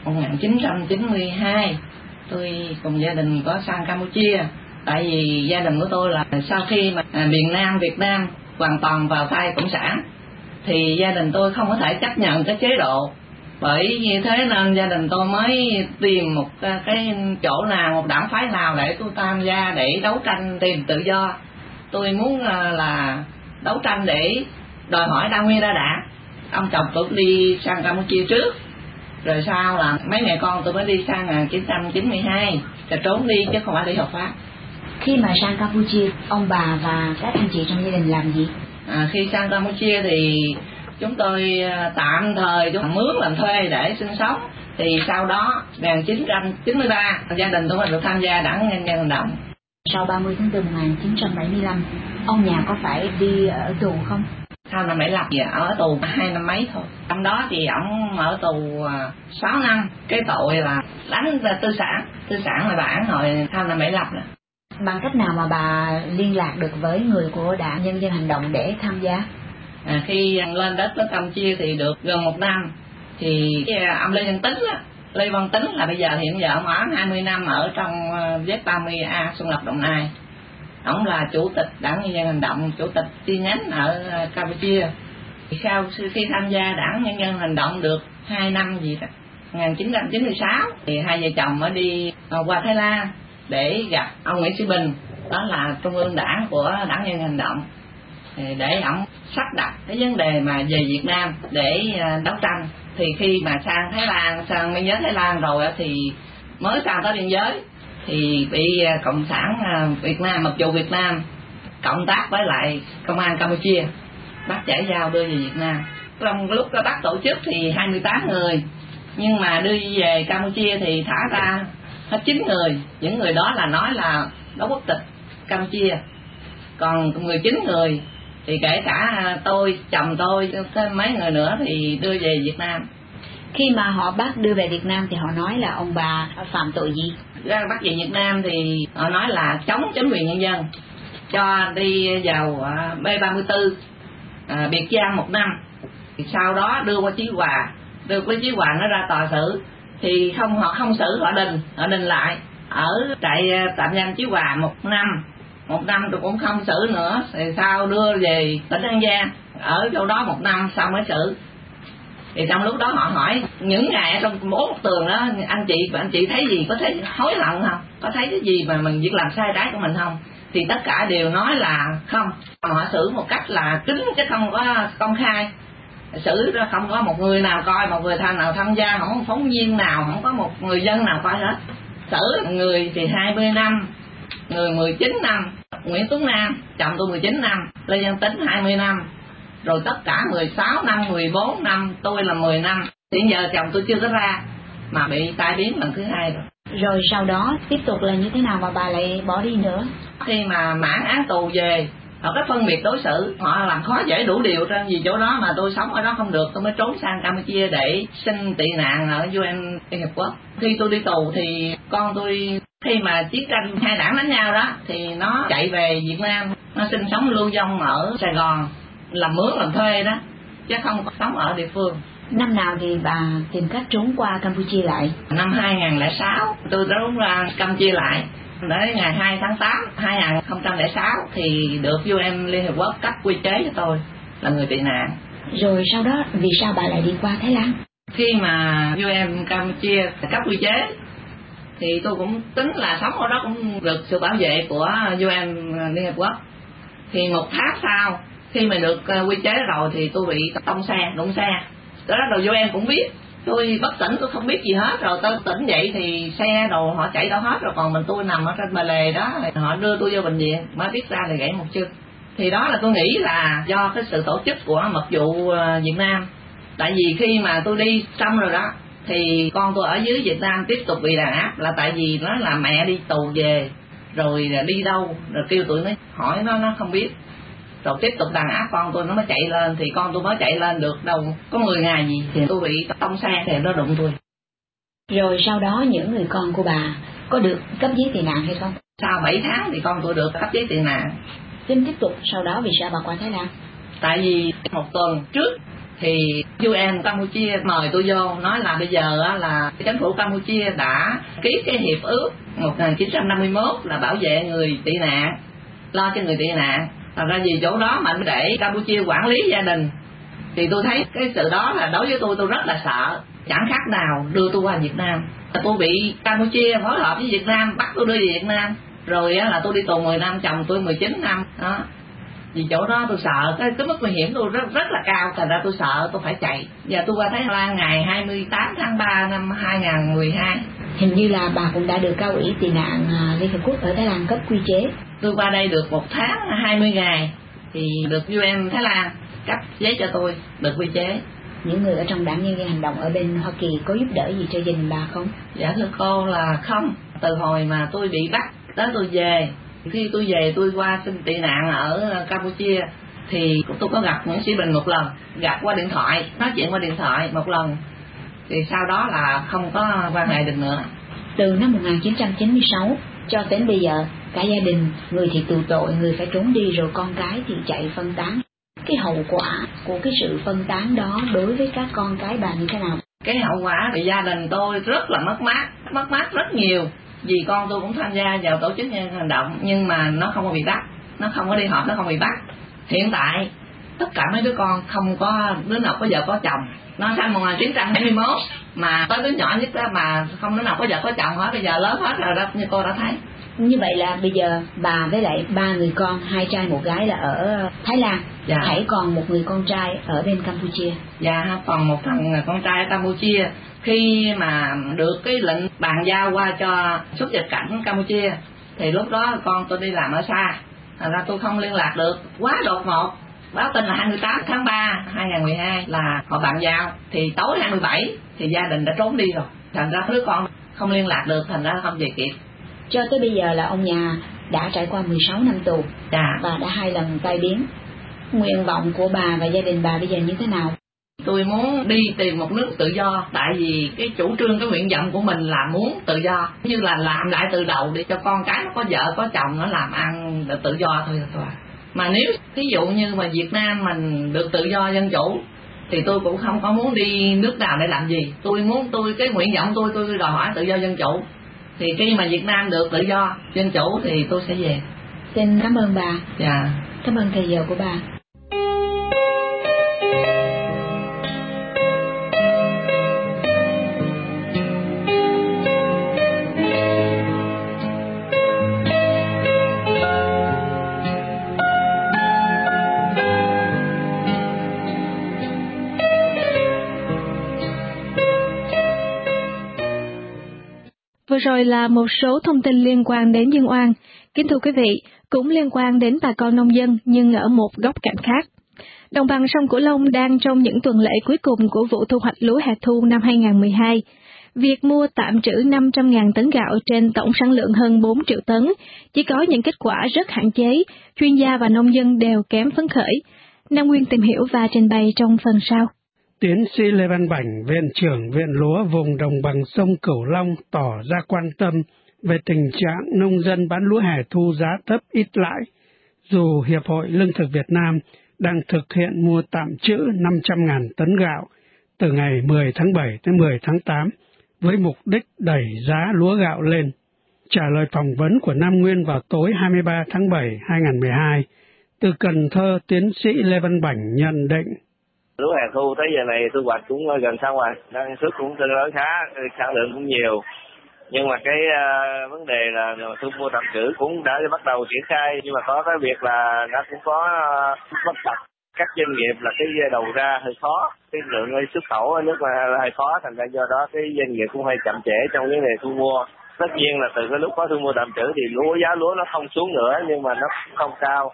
1992, tôi cùng gia đình có sang Campuchia. Tại vì gia đình của tôi là sau khi mà miền Nam Việt Nam hoàn toàn vào tay Cộng sản, thì gia đình tôi không có thể chấp nhận cái chế độ. Bởi như thế nên gia đình tôi mới tìm một cái chỗ nào, một đảng phái nào để tôi tham gia để đấu tranh tìm tự do. Tôi muốn là đấu tranh để đòi hỏi đa nguyên đa đảng. Ông chồng tôi đi sang Campuchia trước, rồi sau là mấy mẹ con tôi mới đi sang 1992, rồi trốn đi chứ không phải đi hợp pháp. Khi mà sang Campuchia, ông bà và các anh chị trong gia đình làm gì? Khi sang Campuchia thì chúng tôi tạm thời mướn làm thuê để sinh sống. Thì sau đó 1993 gia đình tôi được tham gia Đảng Nhân dân Hành động. Sau 30 tháng 4 1975, ông nhà có phải đi ở tù không? Sau năm 75 thì ở tù 2 năm mấy thôi. Trong đó thì ông ở tù 6 năm. Cái tội là đánh tư sản là bản hồi sau năm 75 nè. Bằng cách nào mà bà liên lạc được với người của Đảng Nhân dân Hành động để tham gia? Khi lên đất tới Campuchia thì được gần 1 năm, thì ông Lê Văn Tính Lê Văn Tính là bây giờ hiện giờ ông ở 20 năm ở trong Z30A Xuân Lộc Đồng Nai. Ông là chủ tịch Đảng Nhân dân Hành động, chủ tịch chi nhánh ở Campuchia. Thì sau khi tham gia Đảng Nhân dân Hành động được 2 năm gì đó, 1996 thì hai vợ chồng mới đi qua Thái Lan để gặp ông Nguyễn Sĩ Bình, đó là Trung ương Đảng của Đảng Nhân dân Hành động, để ông sắp đặt cái vấn đề mà về Việt Nam để đấu tranh. Thì khi mà sang Thái Lan, sang biên giới Thái Lan rồi thì mới sang tới biên giới thì bị Cộng sản Việt Nam, mặc dù Việt Nam cộng tác với lại công an Campuchia bắt giải giao đưa về Việt Nam. Trong lúc bắt tổ chức thì 28 người, nhưng mà đưa về Campuchia thì thả ra hết 9 người. Những người đó là nói là đó quốc tịch Campuchia. Còn 19 người thì kể cả tôi, chồng tôi, thêm mấy người nữa thì đưa về Việt Nam. Khi mà họ bắt đưa về Việt Nam thì họ nói là ông bà phạm tội gì? Ra bắt về Việt Nam thì họ nói là chống chính quyền nhân dân, cho đi vào B34 biệt giam 1 năm. Sau đó đưa qua Chí Hòa, nó ra tòa xử thì họ không xử, họ đình lại ở trại tạm giam Chí Hòa 1 năm tôi cũng không xử nữa. Thì sau đưa về tỉnh An Giang, ở chỗ đó 1 năm sau mới xử. Thì trong lúc đó họ hỏi những ngày ở trong 4 bức tường đó, anh chị thấy gì, có thấy hối hận không, có thấy cái gì mà mình việc làm sai trái của mình không? Thì tất cả đều nói là không. Họ xử một cách là kín chứ không có công khai, xử không có một người nào coi, một người nào tham gia, không có phóng viên nào, không có một người dân nào coi hết. Xử người thì 20 năm, người 19 năm, Nguyễn Tuấn Nam chồng tôi 19 năm, Lê Văn Tính 20 năm, rồi tất cả 16 năm, 14 năm, tôi là 10 năm. Hiện giờ chồng tôi chưa có ra mà bị tai biến lần thứ 2 rồi. Rồi sau đó tiếp tục là như thế nào mà bà lại bỏ đi nữa? Khi mà mãn án tù về, họ có phân biệt đối xử, họ làm khó dễ đủ điều trên vì chỗ đó mà tôi sống ở đó không được, tôi mới trốn sang Campuchia để xin tị nạn ở UN Liên Hiệp Quốc. Khi tôi đi tù thì con tôi, khi mà chiến tranh hai đảng đánh nhau đó thì nó chạy về Việt Nam, nó sinh sống lưu vong ở Sài Gòn, làm mướn làm thuê đó chứ không có sống ở địa phương. Năm nào thì bà tìm cách trốn qua Campuchia lại? Năm 2006 tôi trốn ra Campuchia lại. Đến ngày 2 tháng 8 2006 thì được UN Liên Hiệp Quốc cấp quy chế cho tôi là người tị nạn. Rồi sau đó vì sao bà lại đi qua Thái Lan? Khi mà UN Campuchia cấp quy chế thì tôi cũng tính là sống ở đó cũng được sự bảo vệ của UN Liên Hợp Quốc. Thì 1 tháng sau khi mà được quy chế rồi thì tôi bị tông xe, đụng xe. Đó là đầu UN cũng biết. Tôi bất tỉnh, tôi không biết gì hết. Rồi tôi tỉnh dậy thì xe đồ họ chạy đâu hết rồi, còn mình tôi nằm ở trên bờ lề đó. Họ đưa tôi vô bệnh viện, mới biết ra là gãy một chân. Thì đó là tôi nghĩ là do cái sự tổ chức của mật vụ Việt Nam. Tại vì khi mà tôi đi xong rồi đó thì con tôi ở dưới Việt Nam tiếp tục bị đàn áp, là tại vì nó là mẹ đi tù về rồi đi đâu rồi kêu tụi nó hỏi nó không biết, rồi tiếp tục đàn áp con tôi, nó mới chạy lên. Thì con tôi mới chạy lên được đâu có 10 ngày gì thì tôi bị tông xe thì nó đụng tôi. Rồi sau đó những người con của bà có được cấp giấy tị nạn hay không? Sau 7 tháng thì con tôi được cấp giấy tị nạn. Xin tiếp tục, sau đó vì sao bà qua Thái Lan? Tại vì 1 tuần trước thì UN Campuchia mời tôi vô, nói là bây giờ là chính phủ Campuchia đã ký cái hiệp ước 1951 là bảo vệ người tị nạn, lo cho người tị nạn. Thành ra vì chỗ đó mà để Campuchia quản lý gia đình thì tôi thấy cái sự đó là đối với tôi rất là sợ, chẳng khác nào đưa tôi qua Việt Nam. Tôi bị Campuchia phối hợp với Việt Nam bắt tôi đưa về Việt Nam, rồi là tôi đi tù 10 năm, chồng tôi 19 năm đó. Vì chỗ đó tôi sợ cái mức nguy hiểm tôi rất là cao, thành ra tôi sợ, tôi phải chạy. Giờ tôi qua Thái Lan ngày 28 tháng 3 năm 2012. Hình như là bà cũng đã được Cao ủy tị nạn Liên Hợp Quốc ở Thái Lan cấp quy chế. Tôi qua đây được 1 tháng 20 ngày thì được UN Thái Lan cấp giấy cho tôi được quy chế. Những người ở trong đảng Nhân dân Hành động ở bên Hoa Kỳ có giúp đỡ gì cho gia đình bà không? Dạ thưa cô là không. Từ hồi mà tôi bị bắt tới tôi về, khi tôi về tôi qua xin tị nạn ở Campuchia thì tôi có gặp Nguyễn Sĩ Bình một lần, gặp qua điện thoại, nói chuyện qua điện thoại một lần, thì sau đó là không có quan hệ được nữa. Từ năm 1996 cho đến bây giờ, cả gia đình, người thì tù tội, người phải trốn đi, rồi con cái thì chạy phân tán. Cái hậu quả của cái sự phân tán đó đối với các con cái bà như thế nào? Cái hậu quả thì gia đình tôi rất là mất mát rất nhiều. Vì con tôi cũng tham gia vào tổ chức nhân dân hành động, nhưng mà nó không có bị bắt, nó không có đi họp, nó không bị bắt. Hiện tại tất cả mấy đứa con không có đứa nào có vợ có chồng. Nó sinh 1971 mà tới đứa nhỏ nhất đó mà không đứa nào có vợ có chồng hết, bây giờ lớn hết rồi đó, như cô đã thấy. Như vậy là bây giờ bà với lại 3 người con, 2 trai 1 gái là ở Thái Lan, dạ. Hãy còn 1 người con trai ở bên Campuchia. Dạ, còn 1 thằng con trai ở Campuchia. Khi mà được cái lệnh bàn giao qua cho xuất nhập cảnh Campuchia thì lúc đó con tôi đi làm ở xa, thành ra tôi không liên lạc được, quá đột ngột. Báo tin là 28 tháng 3 2012 là họ bàn giao, thì tối 27 thì gia đình đã trốn đi rồi, thành ra đứa con không liên lạc được, thành ra không về kịp. Cho tới bây giờ là ông nhà đã trải qua 16 năm tù, dạ. Và đã 2 lần tai biến. Nguyện vọng của bà và gia đình bà bây giờ như thế nào? Tôi muốn đi tìm một nước tự do, tại vì cái chủ trương, cái nguyện vọng của mình là muốn tự do, như là làm lại từ đầu để cho con cái nó có vợ có chồng, nó làm ăn được tự do thôi. Mà nếu ví dụ như mà Việt Nam mình được tự do dân chủ thì tôi cũng không có muốn đi nước nào để làm gì. Cái nguyện vọng tôi đòi hỏi tự do dân chủ. Thì khi mà Việt Nam được tự do dân chủ thì tôi sẽ về. Xin cảm ơn bà. Dạ. Cảm ơn thời giờ của bà. Vừa rồi là một số thông tin liên quan đến Dân Oan. Kính thưa quý vị, cũng liên quan đến bà con nông dân nhưng ở một góc cạnh khác. Đồng bằng sông Cửu Long đang trong những tuần lễ cuối cùng của vụ thu hoạch lúa hè thu năm 2012. Việc mua tạm trữ 500.000 tấn gạo trên tổng sản lượng hơn 4 triệu tấn chỉ có những kết quả rất hạn chế, chuyên gia và nông dân đều kém phấn khởi. Nam Nguyên tìm hiểu và trình bày trong phần sau. Tiến sĩ Lê Văn Bảnh, Viện trưởng Viện Lúa vùng Đồng bằng sông Cửu Long tỏ ra quan tâm về tình trạng nông dân bán lúa hè thu giá thấp ít lãi, dù Hiệp hội Lương thực Việt Nam đang thực hiện mua tạm trữ 500.000 tấn gạo từ ngày 10 tháng 7 đến 10 tháng 8 với mục đích đẩy giá lúa gạo lên. Trả lời phỏng vấn của Nam Nguyên vào tối 23 tháng 7 2012, từ Cần Thơ, tiến sĩ Lê Văn Bảnh nhận định. Lúa hè thu tới giờ này thu hoạch cũng gần xong rồi, năng suất cũng tương đối khá, sản lượng cũng nhiều. Nhưng mà cái vấn đề là thu mua tạm trữ cũng đã bắt đầu triển khai, nhưng mà có cái việc là nó cũng có bất cập. Các doanh nghiệp là cái đầu ra hơi khó, cái lượng xuất khẩu ở nước là hơi khó, thành ra do đó cái doanh nghiệp cũng hơi chậm trễ trong vấn đề thu mua. Tất nhiên là từ cái lúc có thu mua tạm trữ thì giá lúa nó không xuống nữa, nhưng mà nó cũng không cao.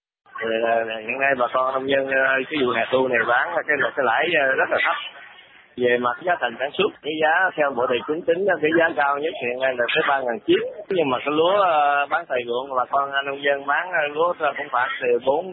Hiện nay bà con nông dân cái vụ hè thu này bán cái lãi rất là thấp. Về mặt giá thành sản xuất, cái giá theo Bộ Tài chính tính cái giá cao nhất hiện nay là tới 3.000 chiếc. Nhưng mà cái lúa bán thời ruộng bà con nông dân bán lúa cũng khoảng từ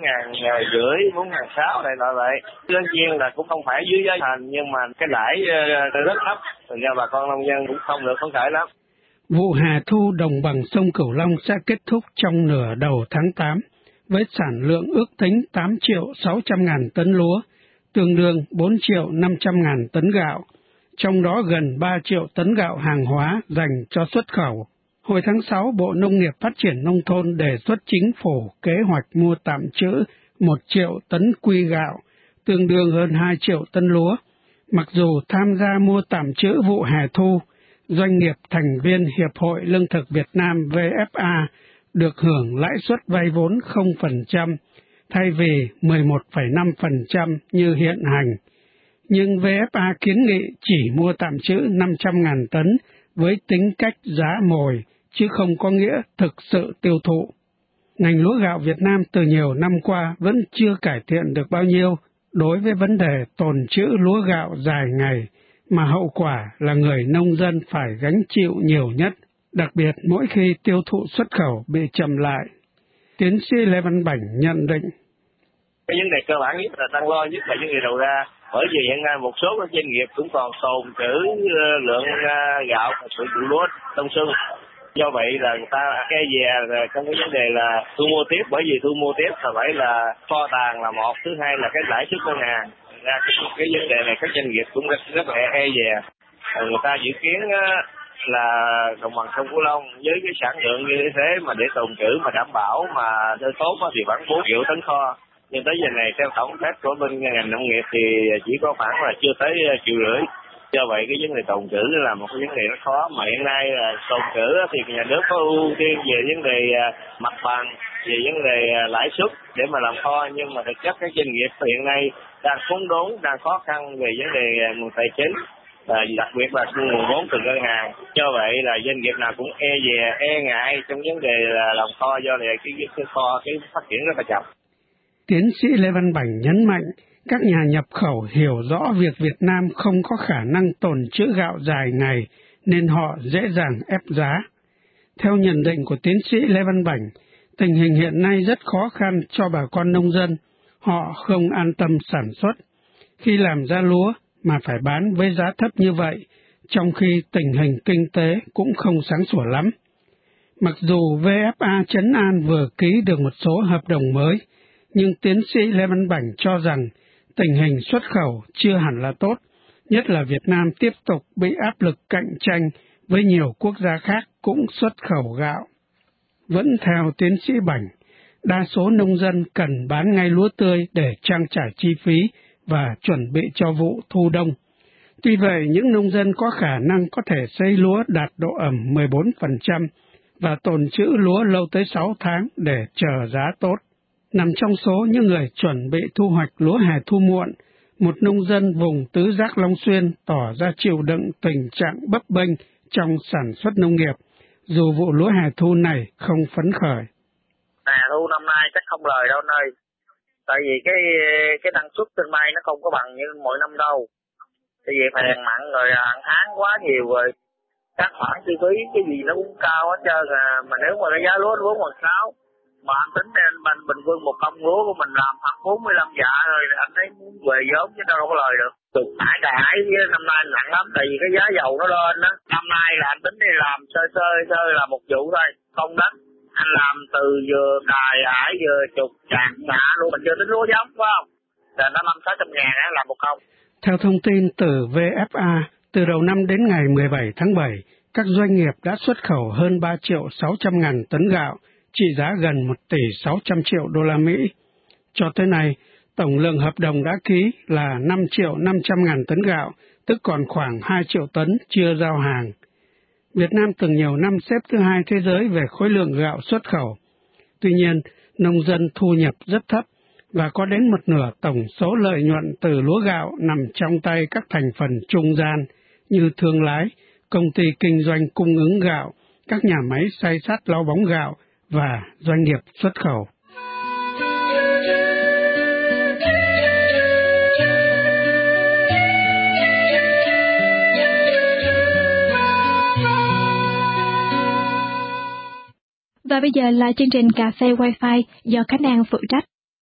4.500, 4.600 này loại vậy. Đương nhiên là cũng không phải dưới giá thành, nhưng mà cái lãi rất thấp, thành ra bà con nông dân cũng không được phấn khởi lắm. Vụ hè thu đồng bằng sông Cửu Long sẽ kết thúc trong nửa đầu tháng 8 với sản lượng ước tính 8.600.000 tấn lúa, tương đương 4.500.000 tấn gạo, trong đó gần 3 triệu tấn gạo hàng hóa dành cho xuất khẩu. Hồi tháng 6, Bộ Nông nghiệp Phát triển Nông thôn đề xuất chính phủ kế hoạch mua tạm trữ 1 triệu tấn quy gạo, tương đương hơn 2 triệu tấn lúa. Mặc dù tham gia mua tạm trữ vụ hè thu, doanh nghiệp thành viên Hiệp hội Lương thực Việt Nam VFA được hưởng lãi suất vay vốn 0% thay vì 11,5% như hiện hành. Nhưng VFA kiến nghị chỉ mua tạm trữ 500.000 tấn với tính cách giá mồi, chứ không có nghĩa thực sự tiêu thụ. Ngành lúa gạo Việt Nam từ nhiều năm qua vẫn chưa cải thiện được bao nhiêu đối với vấn đề tồn trữ lúa gạo dài ngày, mà hậu quả là người nông dân phải gánh chịu nhiều nhất, đặc biệt mỗi khi tiêu thụ xuất khẩu bị chậm lại. Tiến sĩ Lê Văn Bảnh nhận định. Cái vấn đề cơ bản nhất là tăng lo nhất là vấn đề đầu ra, bởi vì hiện nay một số các doanh nghiệp cũng còn tồn trữ lượng gạo sử dụng lúa đông xuân. Do vậy là người ta e dè trong cái vấn đề là thu mua tiếp, bởi vì thu mua tiếp là phải là kho tàng là một, thứ hai là cái lãi suất ngân hàng. Ra cái vấn đề này các doanh nghiệp cũng rất là e dè. Người ta dự kiến là đồng bằng sông Cửu Long với cái sản lượng như thế mà để tồn trữ mà đảm bảo mà tốt thì khoảng 4 triệu tấn kho. Nhưng tới giờ này theo tổng kết của bên ngành nông nghiệp thì chỉ có khoảng là chưa tới 1,5 triệu. Do vậy cái vấn đề tồn trữ là một cái vấn đề rất khó, mà hiện nay là tồn trữ thì nhà nước có ưu tiên về vấn đề mặt bằng, về vấn đề lãi suất để mà làm kho, nhưng mà thực chất các doanh nghiệp hiện nay đang khốn đốn, đang khó khăn về vấn đề nguồn tài chính, đặc biệt là nguồn vốn từ ngân hàng. Do vậy là doanh nghiệp nào cũng e ngại trong vấn đề là làm kho, do là cái kho cái phát triển rất là chậm. Tiến sĩ Lê Văn Bảnh nhấn mạnh, các nhà nhập khẩu hiểu rõ việc Việt Nam không có khả năng tồn trữ gạo dài ngày nên họ dễ dàng ép giá. Theo nhận định của tiến sĩ Lê Văn Bảnh, tình hình hiện nay rất khó khăn cho bà con nông dân, họ không an tâm sản xuất. Khi làm ra lúa mà phải bán với giá thấp như vậy, trong khi tình hình kinh tế cũng không sáng sủa lắm. Mặc dù VFA Trấn An vừa ký được một số hợp đồng mới, nhưng tiến sĩ Lê Văn Bảnh cho rằng tình hình xuất khẩu chưa hẳn là tốt, nhất là Việt Nam tiếp tục bị áp lực cạnh tranh với nhiều quốc gia khác cũng xuất khẩu gạo. Vẫn theo tiến sĩ Bảnh, đa số nông dân cần bán ngay lúa tươi để trang trải chi phí và chuẩn bị cho vụ thu đông. Tuy vậy, những nông dân có khả năng có thể xây lúa đạt độ ẩm 14% và tồn trữ lúa lâu tới 6 tháng để chờ giá tốt. Nằm trong số những người chuẩn bị thu hoạch lúa hè thu muộn, một nông dân vùng Tứ Giác Long Xuyên tỏ ra chịu đựng tình trạng bấp bênh trong sản xuất nông nghiệp, dù vụ lúa hè thu này không phấn khởi. Hè thu năm nay chắc không lời đâu anh ơi, tại vì cái năng suất trên bay nó không có bằng như mỗi năm đâu. Tại vì phèn mặn rồi hạn hán quá nhiều rồi, các khoản chi phí cái gì nó cũng cao hết trơn mà nếu mà cái giá lúa 4.600, mà anh tính nên bình quân một công lúa của mình làm khoảng 45 dạ rồi anh thấy muốn về vốn chứ đâu có lời được. Tụt hải với năm nay nặng lắm, tại vì cái giá dầu nó lên đó. Năm nay là anh tính đi làm sơ là một vụ thôi, không đất. Anh làm từ vừa cài ải vừa chục chạc xạ luôn, mình chưa tính lúa giống phải không? Là nó 500-600 ngàn á làm một công. Theo thông tin từ VFA, từ đầu năm đến ngày 17 tháng 7, các doanh nghiệp đã xuất khẩu hơn 3.600.000 tấn gạo, trị giá gần 1,6 tỷ đô la Mỹ. Cho tới nay, tổng lượng hợp đồng đã ký là 5.500.000 tấn gạo, tức còn khoảng 2 triệu tấn chưa giao hàng. Việt Nam từng nhiều năm xếp thứ 2 thế giới về khối lượng gạo xuất khẩu. Tuy nhiên, nông dân thu nhập rất thấp và có đến một nửa tổng số lợi nhuận từ lúa gạo nằm trong tay các thành phần trung gian như thương lái, công ty kinh doanh cung ứng gạo, các nhà máy xay sát lau bóng gạo và doanh nghiệp xuất khẩu. Và bây giờ là chương trình Cà phê Wi-Fi do Khánh An phụ trách.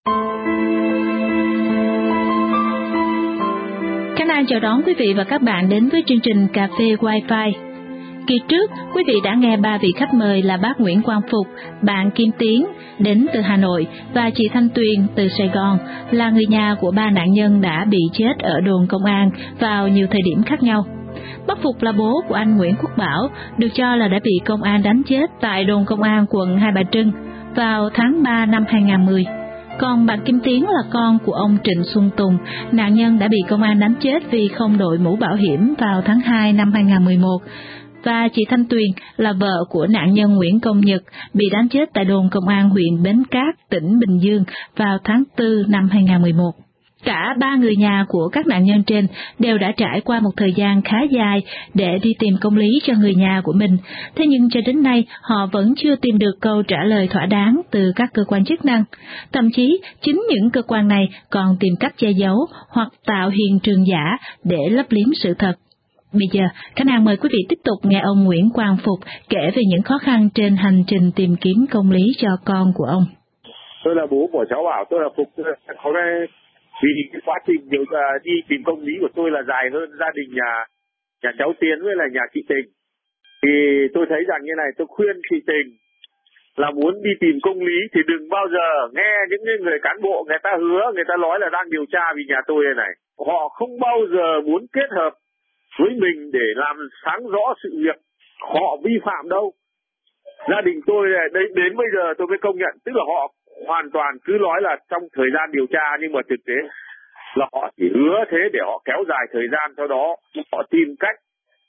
Khánh An chào đón quý vị và các bạn đến với chương trình Cà phê Wi-Fi. Kỳ trước, quý vị đã nghe 3 vị khách mời là bác Nguyễn Quang Phục, bạn Kim Tiến đến từ Hà Nội và chị Thanh Tuyền từ Sài Gòn, là người nhà của 3 nạn nhân đã bị chết ở đồn công an vào nhiều thời điểm khác nhau. Bác Phục là bố của anh Nguyễn Quốc Bảo, được cho là đã bị công an đánh chết tại đồn công an quận Hai Bà Trưng vào tháng 3 năm 2010. Còn bạn Kim Tiến là con của ông Trịnh Xuân Tùng, nạn nhân đã bị công an đánh chết vì không đội mũ bảo hiểm vào tháng 2 năm 2011. Và chị Thanh Tuyền là vợ của nạn nhân Nguyễn Công Nhật, bị đánh chết tại đồn công an huyện Bến Cát, tỉnh Bình Dương vào tháng 4 năm 2011. Cả 3 người nhà của các nạn nhân trên đều đã trải qua một thời gian khá dài để đi tìm công lý cho người nhà của mình. Thế nhưng cho đến nay, họ vẫn chưa tìm được câu trả lời thỏa đáng từ các cơ quan chức năng. Thậm chí, chính những cơ quan này còn tìm cách che giấu hoặc tạo hiện trường giả để lấp liếm sự thật. Bây giờ, Khánh An mời quý vị tiếp tục nghe ông Nguyễn Quang Phục kể về những khó khăn trên hành trình tìm kiếm công lý cho con của ông. Tôi là bố của cháu Bảo, tôi là Phục. Hôm nay vì cái quá trình đi tìm công lý của tôi là dài hơn gia đình nhà cháu Tiến với là nhà chị Tình. Thì tôi thấy rằng như này, tôi khuyên chị Tình là muốn đi tìm công lý thì đừng bao giờ nghe những người cán bộ người ta hứa, người ta nói là đang điều tra vì nhà tôi này. Họ không bao giờ muốn kết hợp với mình để làm sáng rõ sự việc họ vi phạm đâu. Gia đình tôi đến bây giờ tôi mới công nhận, tức là họ hoàn toàn cứ nói là trong thời gian điều tra, nhưng mà thực tế là họ chỉ hứa thế để họ kéo dài thời gian, sau đó họ tìm cách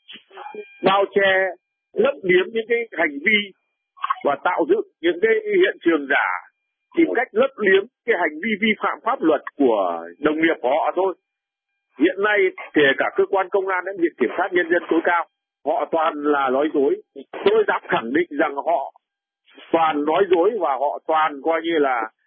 bao che, lấp liếm những cái hành vi và tạo dựng những cái hiện trường giả, tìm cách lấp liếm cái hành vi vi phạm pháp luật của đồng nghiệp của họ thôi. Hiện nay kể cả cơ quan công an đến Viện Kiểm sát Nhân dân tối cao, họ toàn là nói dối. Tôi dám khẳng định rằng họ toàn nói dối và họ toàn coi như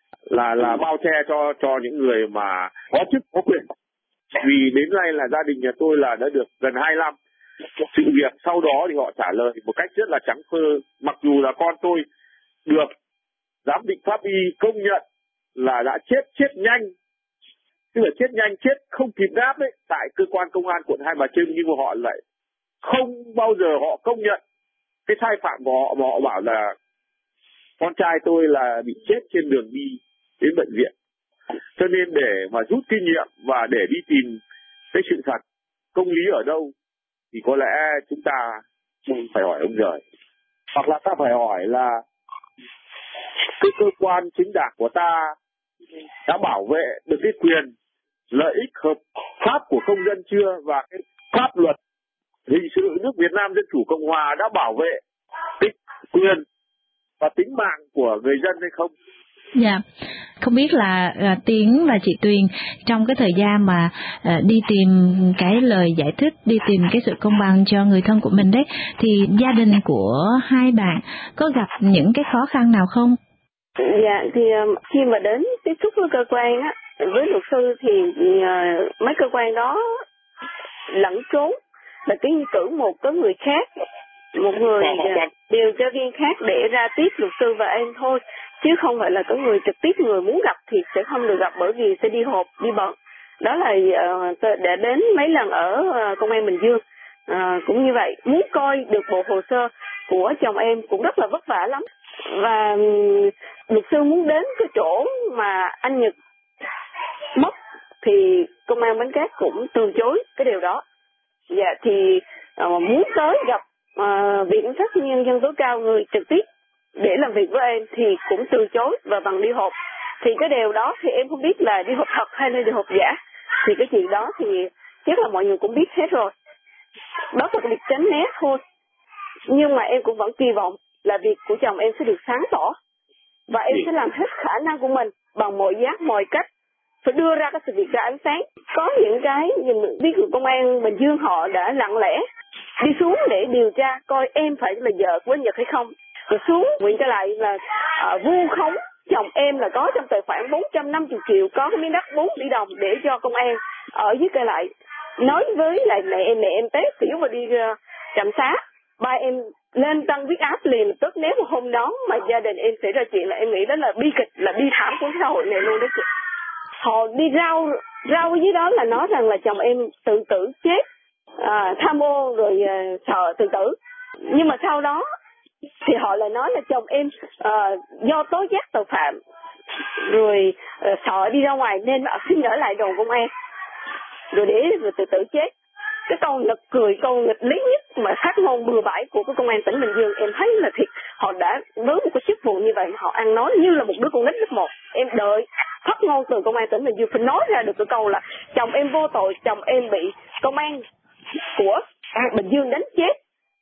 là bao che cho những người mà có chức có quyền. Vì đến nay là gia đình nhà tôi là đã được gần 2 năm. Sự việc sau đó thì họ trả lời một cách rất là trắng phơ. Mặc dù là con tôi được giám định pháp y công nhận là đã chết nhanh, tức là chết nhanh, chết không kịp đáp đấy, tại cơ quan công an quận Hai Bà Trưng, nhưng mà họ lại không bao giờ họ công nhận cái sai phạm của họ, mà họ bảo là con trai tôi là bị chết trên đường đi đến bệnh viện. Cho nên để mà rút kinh nghiệm và để đi tìm cái sự thật, công lý ở đâu, thì có lẽ chúng ta phải hỏi ông Rời. Hoặc là ta phải hỏi là cái cơ quan chính đảng của ta đã bảo vệ được cái quyền lợi ích hợp pháp của công dân chưa, và cái pháp luật hình sự nước Việt Nam Dân Chủ Cộng Hòa đã bảo vệ cái quyền và tính mạng của người dân hay không? Dạ, không biết là Tiến và chị Tuyền trong cái thời gian mà đi tìm cái lời giải thích, đi tìm cái sự công bằng cho người thân của mình đấy, thì gia đình của hai bạn có gặp những cái khó khăn nào không? Dạ, thì khi mà đến tiếp xúc với cơ quan á, với luật sư thì mấy cơ quan đó lẫn trốn là cái cử một cái người khác, một người điều tra viên khác để ra tiếp luật sư và em thôi, chứ không phải là có người trực tiếp, người muốn gặp thì sẽ không được gặp, bởi vì sẽ đi họp, đi bận. Đó là đã đến mấy lần ở công an Bình Dương cũng như vậy, muốn coi được bộ hồ sơ của chồng em cũng rất là vất vả lắm. Và luật sư muốn đến cái chỗ mà anh Nhật mất thì công an Bến Cát cũng từ chối cái điều đó. Dạ, thì muốn tới gặp Viện Kiểm sát Nhân dân tối cao, người trực tiếp để làm việc với em, thì cũng từ chối và bằng đi họp. Thì cái điều đó thì em không biết là đi hộp thật hay là đi hộp giả. Thì cái chuyện đó thì chắc là mọi người cũng biết hết rồi. Đó là việc tránh né thôi. Nhưng mà em cũng vẫn kỳ vọng là việc của chồng em sẽ được sáng tỏ. Và em sẽ làm hết khả năng của mình bằng mọi giá, mọi cách. Phải đưa ra cái sự việc ra ánh sáng. Có những cái biết của công an Bình Dương họ đã lặng lẽ đi xuống để điều tra coi em phải là vợ của anh Nhật hay không. Rồi xuống nguyện trở lại là vu khống chồng em là có trong tài khoản 450 triệu, có cái miếng đất 4 tỷ đồng để cho công an ở dưới cây lại. Nói với lại mẹ em té xỉu và đi trạm xá. Ba em lên tăng huyết áp liền lập tức. Nếu mà hôm đó mà gia đình em xảy ra chuyện là em nghĩ đó là bi kịch, là bi thảm của xã hội này luôn đó chị. Họ đi rao dưới đó là nói rằng là chồng em tự tử chết, tham ô rồi sợ tự tử. Nhưng mà sau đó thì họ lại nói là chồng em do tố giác tội phạm rồi sợ đi ra ngoài nên xin ở lại đồn công an rồi để rồi tự tử chết. Cái câu nực cười, câu nghịch lý nhất mà phát ngôn bừa bãi của cái công an tỉnh Bình Dương, em thấy là thiệt, họ đã với một cái chức vụ như vậy họ ăn nói như là một đứa con nít lớp 1. Em đợi phát ngôn từ công an tỉnh Bình Dương phải nói ra được cái câu là chồng em vô tội, chồng em bị công an của Bình Dương đánh chết.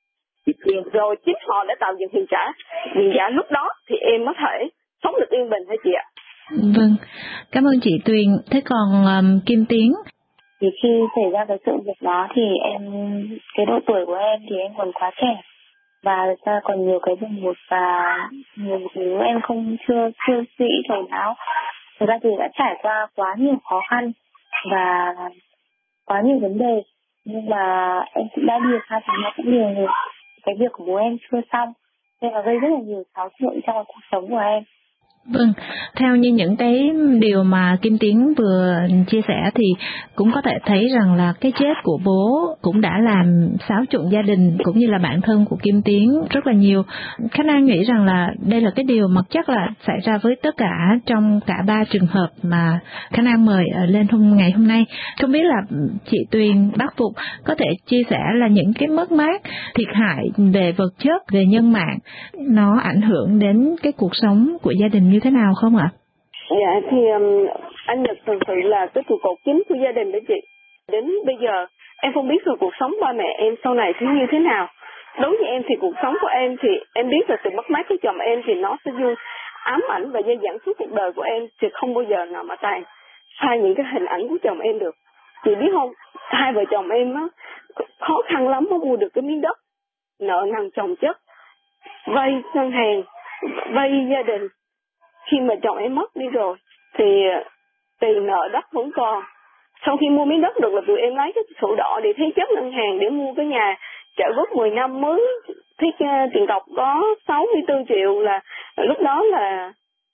Rồi chính họ đã tạo dựng hiện giả lúc đó thì em mới thể sống được yên bình hả chị ạ? Vâng, cảm ơn chị Tuyền. Thế còn Kim Tiến? Thì khi xảy ra cái sự việc đó thì cái độ tuổi của em thì em còn quá trẻ và ra còn nhiều cái vùng một và nhiều thứ em chưa suy nghĩ thấu đáo. Thực ra thì đã trải qua quá nhiều khó khăn và quá nhiều vấn đề, nhưng mà em cũng đã đi khá nó cũng nhiều rồi. Cái việc của bố em chưa xong nên là gây rất là nhiều xáo trộn trong cuộc sống của em. Vâng, theo như những cái điều mà Kim Tiến vừa chia sẻ thì cũng có thể thấy rằng là cái chết của bố cũng đã làm xáo trộn gia đình cũng như là bản thân của Kim Tiến rất là nhiều. Khánh An nghĩ rằng là đây là cái điều mà chắc là xảy ra với tất cả trong cả 3 trường hợp mà Khánh An mời lên ngày hôm nay. Không biết là chị Tuyền, bác Phục có thể chia sẻ là những cái mất mát, thiệt hại về vật chất, về nhân mạng nó ảnh hưởng đến cái cuộc sống của gia đình như thế nào không ạ? Dạ thì anh Nhật thực sự là cái trụ cột chính của gia đình đó chị. Đến bây giờ em không biết rồi cuộc sống ba mẹ em sau này sẽ như thế nào. Đối với em thì cuộc sống của em thì em biết là sự mất mát của chồng em thì nó sẽ luôn ám ảnh và dây dẳng suốt cuộc đời của em, thì không bao giờ nào mà sai những cái hình ảnh của chồng em được. Chị biết không, hai vợ chồng em á khó khăn lắm mới mua được cái miếng đất, nợ nần chồng chất, vay ngân hàng, vay gia đình. Khi mà chồng em mất đi rồi thì tiền nợ đất vẫn còn. Sau khi mua miếng đất được là tụi em lấy cái sổ đỏ để thế chấp ngân hàng để mua cái nhà trả góp 10 năm mới thế tiền cọc có 64 triệu, là lúc đó là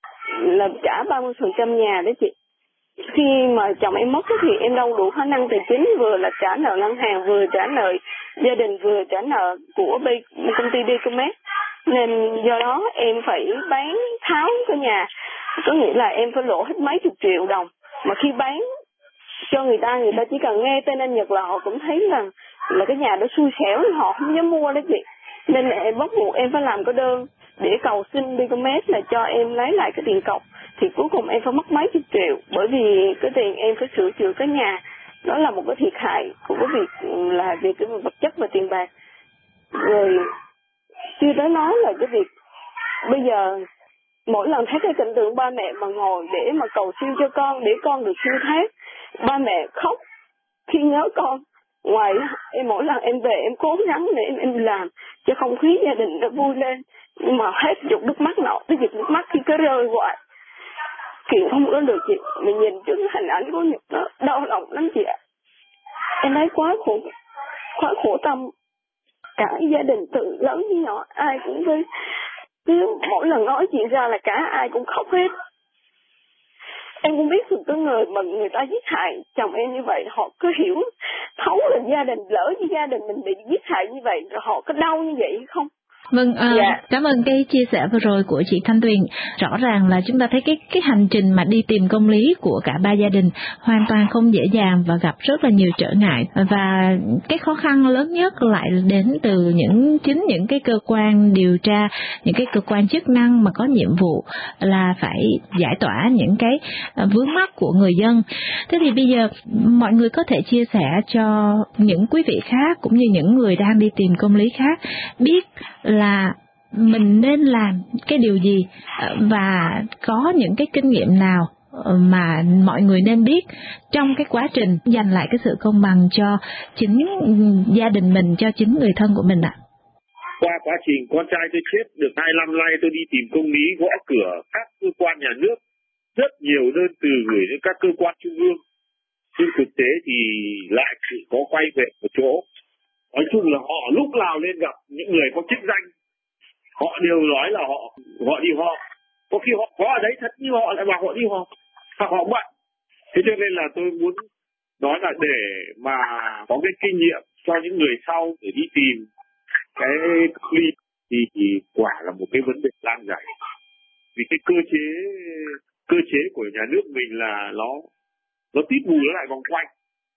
trả 30% nhà đấy chị. Khi mà chồng em mất thì em đâu đủ khả năng tài chính vừa là trả nợ ngân hàng, vừa trả nợ gia đình, vừa trả nợ của công ty Bicomet. Nên do đó em phải bán tháo cái nhà, có nghĩa là em phải lỗ hết mấy chục triệu đồng. Mà khi bán cho người ta chỉ cần nghe tên anh Nhật là họ cũng thấy là cái nhà đó xui xẻo, họ không dám mua đó chị. Nên là em bắt buộc em phải làm cái đơn để cầu xin Bicomet là cho em lấy lại cái tiền cọc. Thì cuối cùng em phải mất mấy chục triệu, bởi vì cái tiền em phải sửa chữa cái nhà. Đó là một cái thiệt hại của cái việc là về cái vật chất và tiền bạc. Rồi chưa tới nói là cái việc bây giờ mỗi lần thấy cái cảnh tượng ba mẹ mà ngồi để mà cầu siêu cho con để con được siêu thoát, ba mẹ khóc khi nhớ con. Ngoài em mỗi lần em về em cố gắng để em làm cho không khí gia đình nó vui lên, nhưng mà hết giọt nước mắt nọ tới giọt nước mắt khi cứ rơi hoài, chuyện không có được chị. Mình nhìn trước hình ảnh của Nhật nó đau lòng lắm chị ạ. Em thấy quá khổ tâm. Cả gia đình từ lớn đến nhỏ ai cũng với, cứ mỗi lần nói chuyện ra là cả ai cũng khóc hết. Em cũng biết được cái người mà người ta giết hại chồng em như vậy, họ cứ hiểu thấu là gia đình, lỡ như gia đình mình bị giết hại như vậy rồi họ có đau như vậy hay không. Vâng, cảm ơn cái chia sẻ vừa rồi của chị Thanh Tuyền. Rõ ràng là chúng ta thấy cái hành trình mà đi tìm công lý của cả ba gia đình hoàn toàn không dễ dàng và gặp rất là nhiều trở ngại. Và cái khó khăn lớn nhất lại đến từ chính những cái cơ quan điều tra, những cái cơ quan chức năng mà có nhiệm vụ là phải giải tỏa những cái vướng mắc của người dân. Thế thì bây giờ mọi người có thể chia sẻ cho những quý vị khác cũng như những người đang đi tìm công lý khác biết là mình nên làm cái điều gì và có những cái kinh nghiệm nào mà mọi người nên biết trong cái quá trình giành lại cái sự công bằng cho chính gia đình mình, cho chính người thân của mình ạ. Qua quá trình con trai tôi chết được 2 năm nay, tôi đi tìm công lý, gõ cửa các cơ quan nhà nước, rất nhiều đơn từ gửi đến các cơ quan trung ương. Nhưng thực tế thì lại chỉ có quay về một chỗ. Nói chung là họ lúc nào lên gặp những người có chức danh, họ đều nói là họ đi họp. Có khi họ có ở đấy thật nhưng họ lại bảo họ đi họp, hoặc họ bận. Thế cho nên là tôi muốn nói là để mà có cái kinh nghiệm cho những người sau để đi tìm cái ly thì quả là một cái vấn đề nan giải. Vì cái cơ chế của nhà nước mình là nó tít bù nó lại vòng quanh.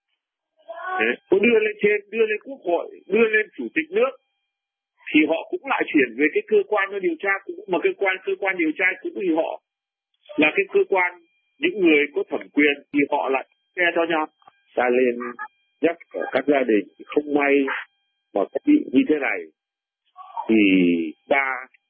Có đưa lên trên, đưa lên quốc hội, đưa lên chủ tịch nước thì họ cũng lại chuyển về cái cơ quan nó điều tra cũ, mà cơ quan điều tra cũ thì họ là cái cơ quan những người có thẩm quyền thì họ lại nghe cho nhau. Ta lên nhắc ở các gia đình không may mà có bị như thế này thì ta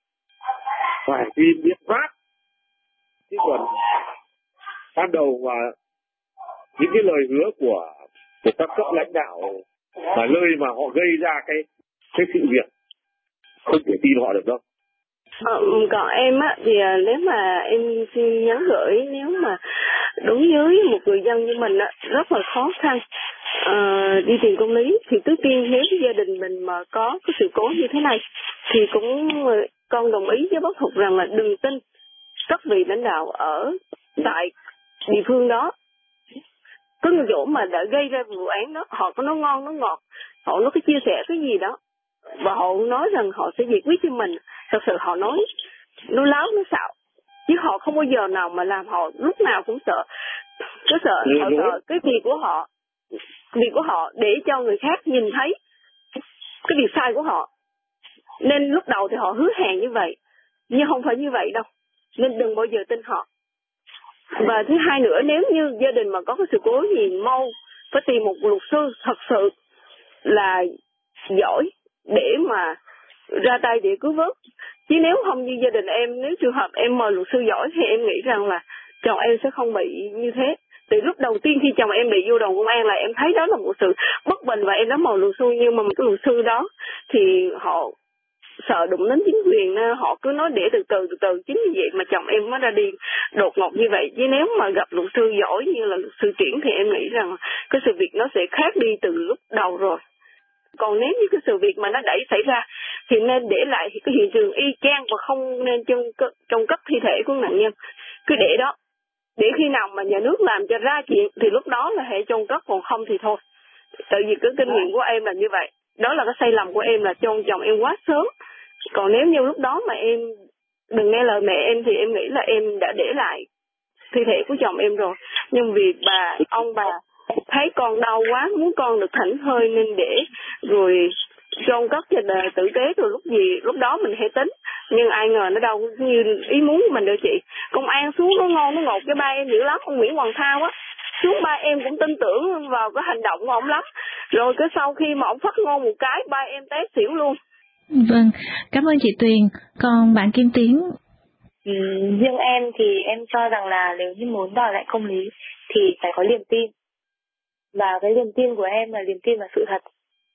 phải đi biện pháp. Chứ còn ban đầu mà những cái lời hứa của các cấp lãnh đạo mà nơi mà họ gây ra cái sự việc không thể tin họ được đâu. Còn em á thì nếu mà em xin nhắn gửi, nếu mà đúng với một người dân như mình á rất là khó khăn đi tìm công lý thì trước tiên nếu gia đình mình mà có cái sự cố như thế này thì cũng con đồng ý với bác Thục rằng là đừng tin các vị lãnh đạo ở tại địa phương đó. Có người chỗ mà đã gây ra vụ án đó, họ có nói ngon nói ngọt, họ nói cái chia sẻ cái gì đó và họ nói rằng họ sẽ giải quyết cho mình. Thật sự họ nói láo nói xạo chứ họ không bao giờ nào mà làm, họ lúc nào cũng sợ. Họ sợ cái việc của họ để cho người khác nhìn thấy cái việc sai của họ, nên lúc đầu thì họ hứa hẹn như vậy nhưng không phải như vậy đâu, nên đừng bao giờ tin họ. Và thứ hai nữa, nếu như gia đình mà có cái sự cố gì mau phải tìm một luật sư thật sự là giỏi để mà ra tay để cứu vớt. Chứ nếu không như gia đình em, nếu trường hợp em mời luật sư giỏi thì em nghĩ rằng là chồng em sẽ không bị như thế. Từ lúc đầu tiên khi chồng em bị vô đồn công an là em thấy đó là một sự bất bình và em đã mời luật sư, nhưng mà cái luật sư đó thì họ sợ đụng đến chính quyền nên họ cứ nói để từ từ. Chính vì vậy mà chồng em mới ra đi đột ngột như vậy. Chứ nếu mà gặp luật sư giỏi như là luật sư Triển thì em nghĩ rằng cái sự việc nó sẽ khác đi từ lúc đầu rồi. Còn nếu như cái sự việc mà nó đẩy xảy ra thì nên để lại cái hiện trường y chang và không nên trông cất thi thể của nạn nhân. Cứ để đó, để khi nào mà nhà nước làm cho ra chuyện thì lúc đó là hệ chôn cất, còn không thì thôi. Tại vì cái kinh nghiệm của em là như vậy. Đó là cái sai lầm của em là chôn chồng em quá sớm. Còn nếu như lúc đó mà em đừng nghe lời mẹ em thì em nghĩ là em đã để lại thi thể của chồng em rồi. Nhưng vì ông bà thấy con đau quá, muốn con được thảnh thơi nên để rồi chôn cất cho tử tế, rồi lúc đó mình hãy tính. Nhưng ai ngờ nó đâu như ý muốn của mình đâu chị. Công an xuống nó ngon nó ngột cái ba em dữ lắm, ông Nguyễn Hoàng Thao á. Xuống ba em cũng tin tưởng vào cái hành động của ông lắm. Rồi cái sau khi mà ông phát ngôn một cái, ba em té xỉu luôn. Vâng, cảm ơn chị Tuyền. Còn bạn Kim Tiến? Riêng em thì em cho rằng là nếu như muốn đòi lại công lý thì phải có niềm tin. Và cái niềm tin của em là niềm tin vào sự thật.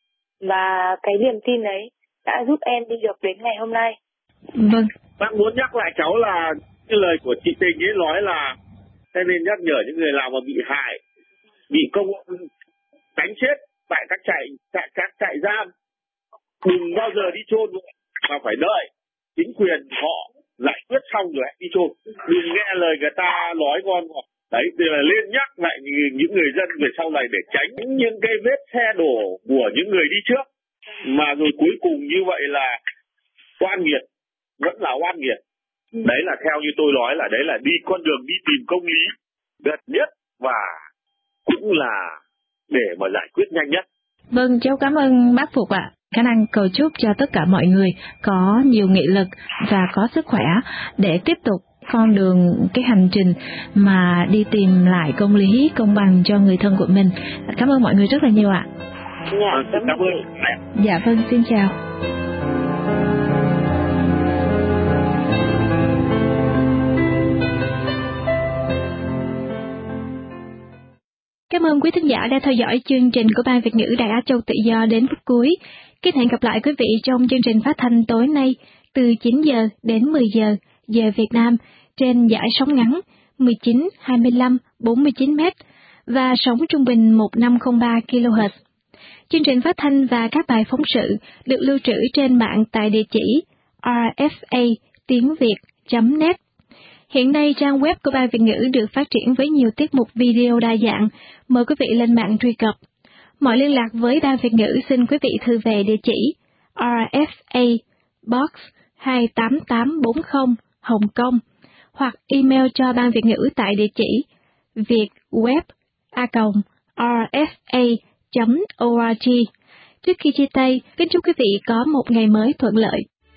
Và cái niềm tin đấy đã giúp em đi được đến ngày hôm nay. Vâng. Bác muốn nhắc lại cháu là cái lời của chị Tình ấy nói là nên nhắc nhở những người nào mà bị hại, bị công đánh chết tại các trại giam, đừng bao giờ đi chôn mà phải đợi chính quyền họ giải quyết xong rồi đi chôn. Đừng nghe lời người ta nói ngon ngọt. Đấy, thì là lên nhắc lại những người dân về sau này để tránh những cái vết xe đổ của những người đi trước. Mà rồi cuối cùng như vậy là oan nghiệt, vẫn là oan nghiệt. Đấy là theo như tôi nói là đấy là đi con đường đi tìm công lý gần nhất và cũng là để mà giải quyết nhanh nhất. Vâng, cháu cảm ơn bác Phục ạ. Khả năng cầu chúc cho tất cả mọi người có nhiều nghị lực và có sức khỏe để tiếp tục con đường, cái hành trình mà đi tìm lại công lý, công bằng cho người thân của mình. Cảm ơn mọi người rất là nhiều ạ. Dạ, cảm ơn. Dạ vâng, xin chào. Cảm ơn quý thính giả đã theo dõi chương trình của Ban Việt ngữ Đài Á Châu Tự Do đến phút cuối. Kính hẹn gặp lại quý vị trong chương trình phát thanh tối nay từ 9 giờ đến 10 giờ giờ Việt Nam trên dải sóng ngắn 19, 25, 49 m và sóng trung bình 1503 kHz. Chương trình phát thanh và các bài phóng sự được lưu trữ trên mạng tại địa chỉ rfa.tiếng.việt.net. Hiện nay, trang web của Ban Việt ngữ được phát triển với nhiều tiết mục video đa dạng. Mời quý vị lên mạng truy cập. Mọi liên lạc với Ban Việt ngữ xin quý vị thư về địa chỉ RFA Box 28840 Hồng Kông hoặc email cho Ban Việt ngữ tại địa chỉ vietweb@rfa.org. Trước khi chia tay, kính chúc quý vị có một ngày mới thuận lợi.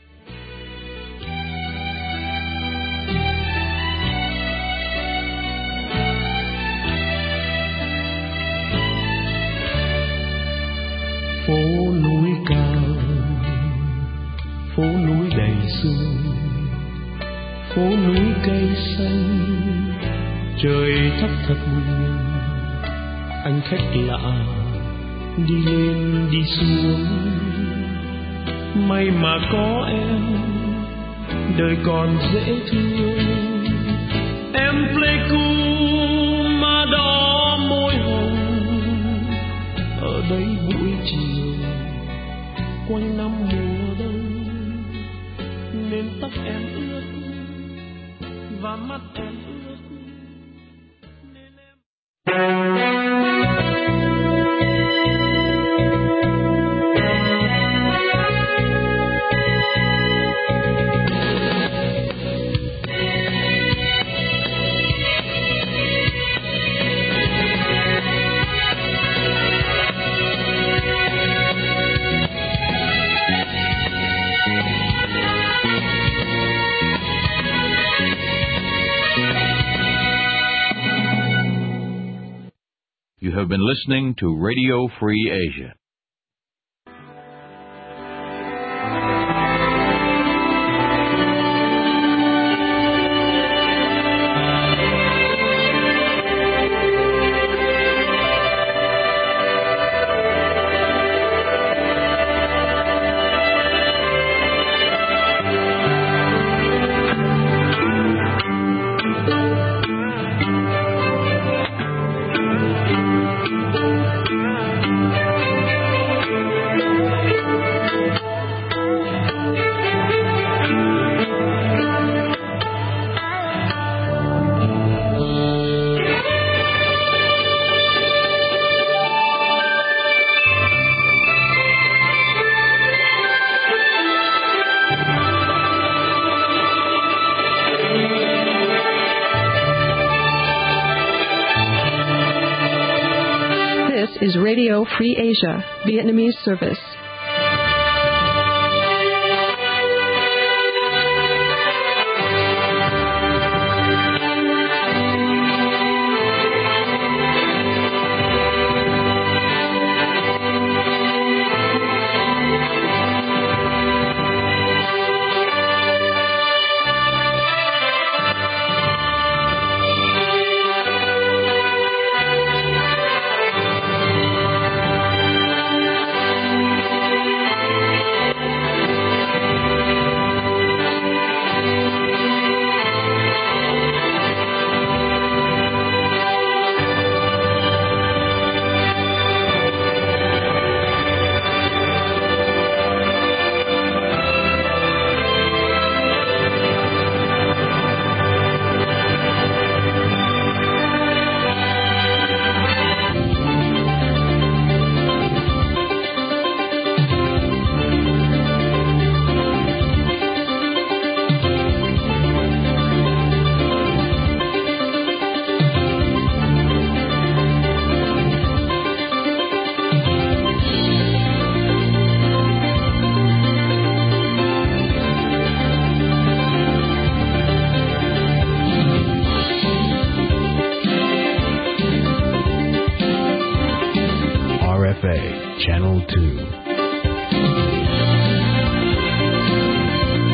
Phố núi cao, phố núi đầy sương, phố núi cây xanh, trời thấp thật buồn. Anh khách lạ đi lên đi xuống, may mà có em, đời còn dễ thương. Em Pleiku mà đỏ môi hồng, ở đây buổi chiều quanh năm mùa đông, nên tóc em ướt và mắt em ướt. You have been listening to Radio Free Asia. Is Radio Free Asia, Vietnamese service. KFA Channel 2.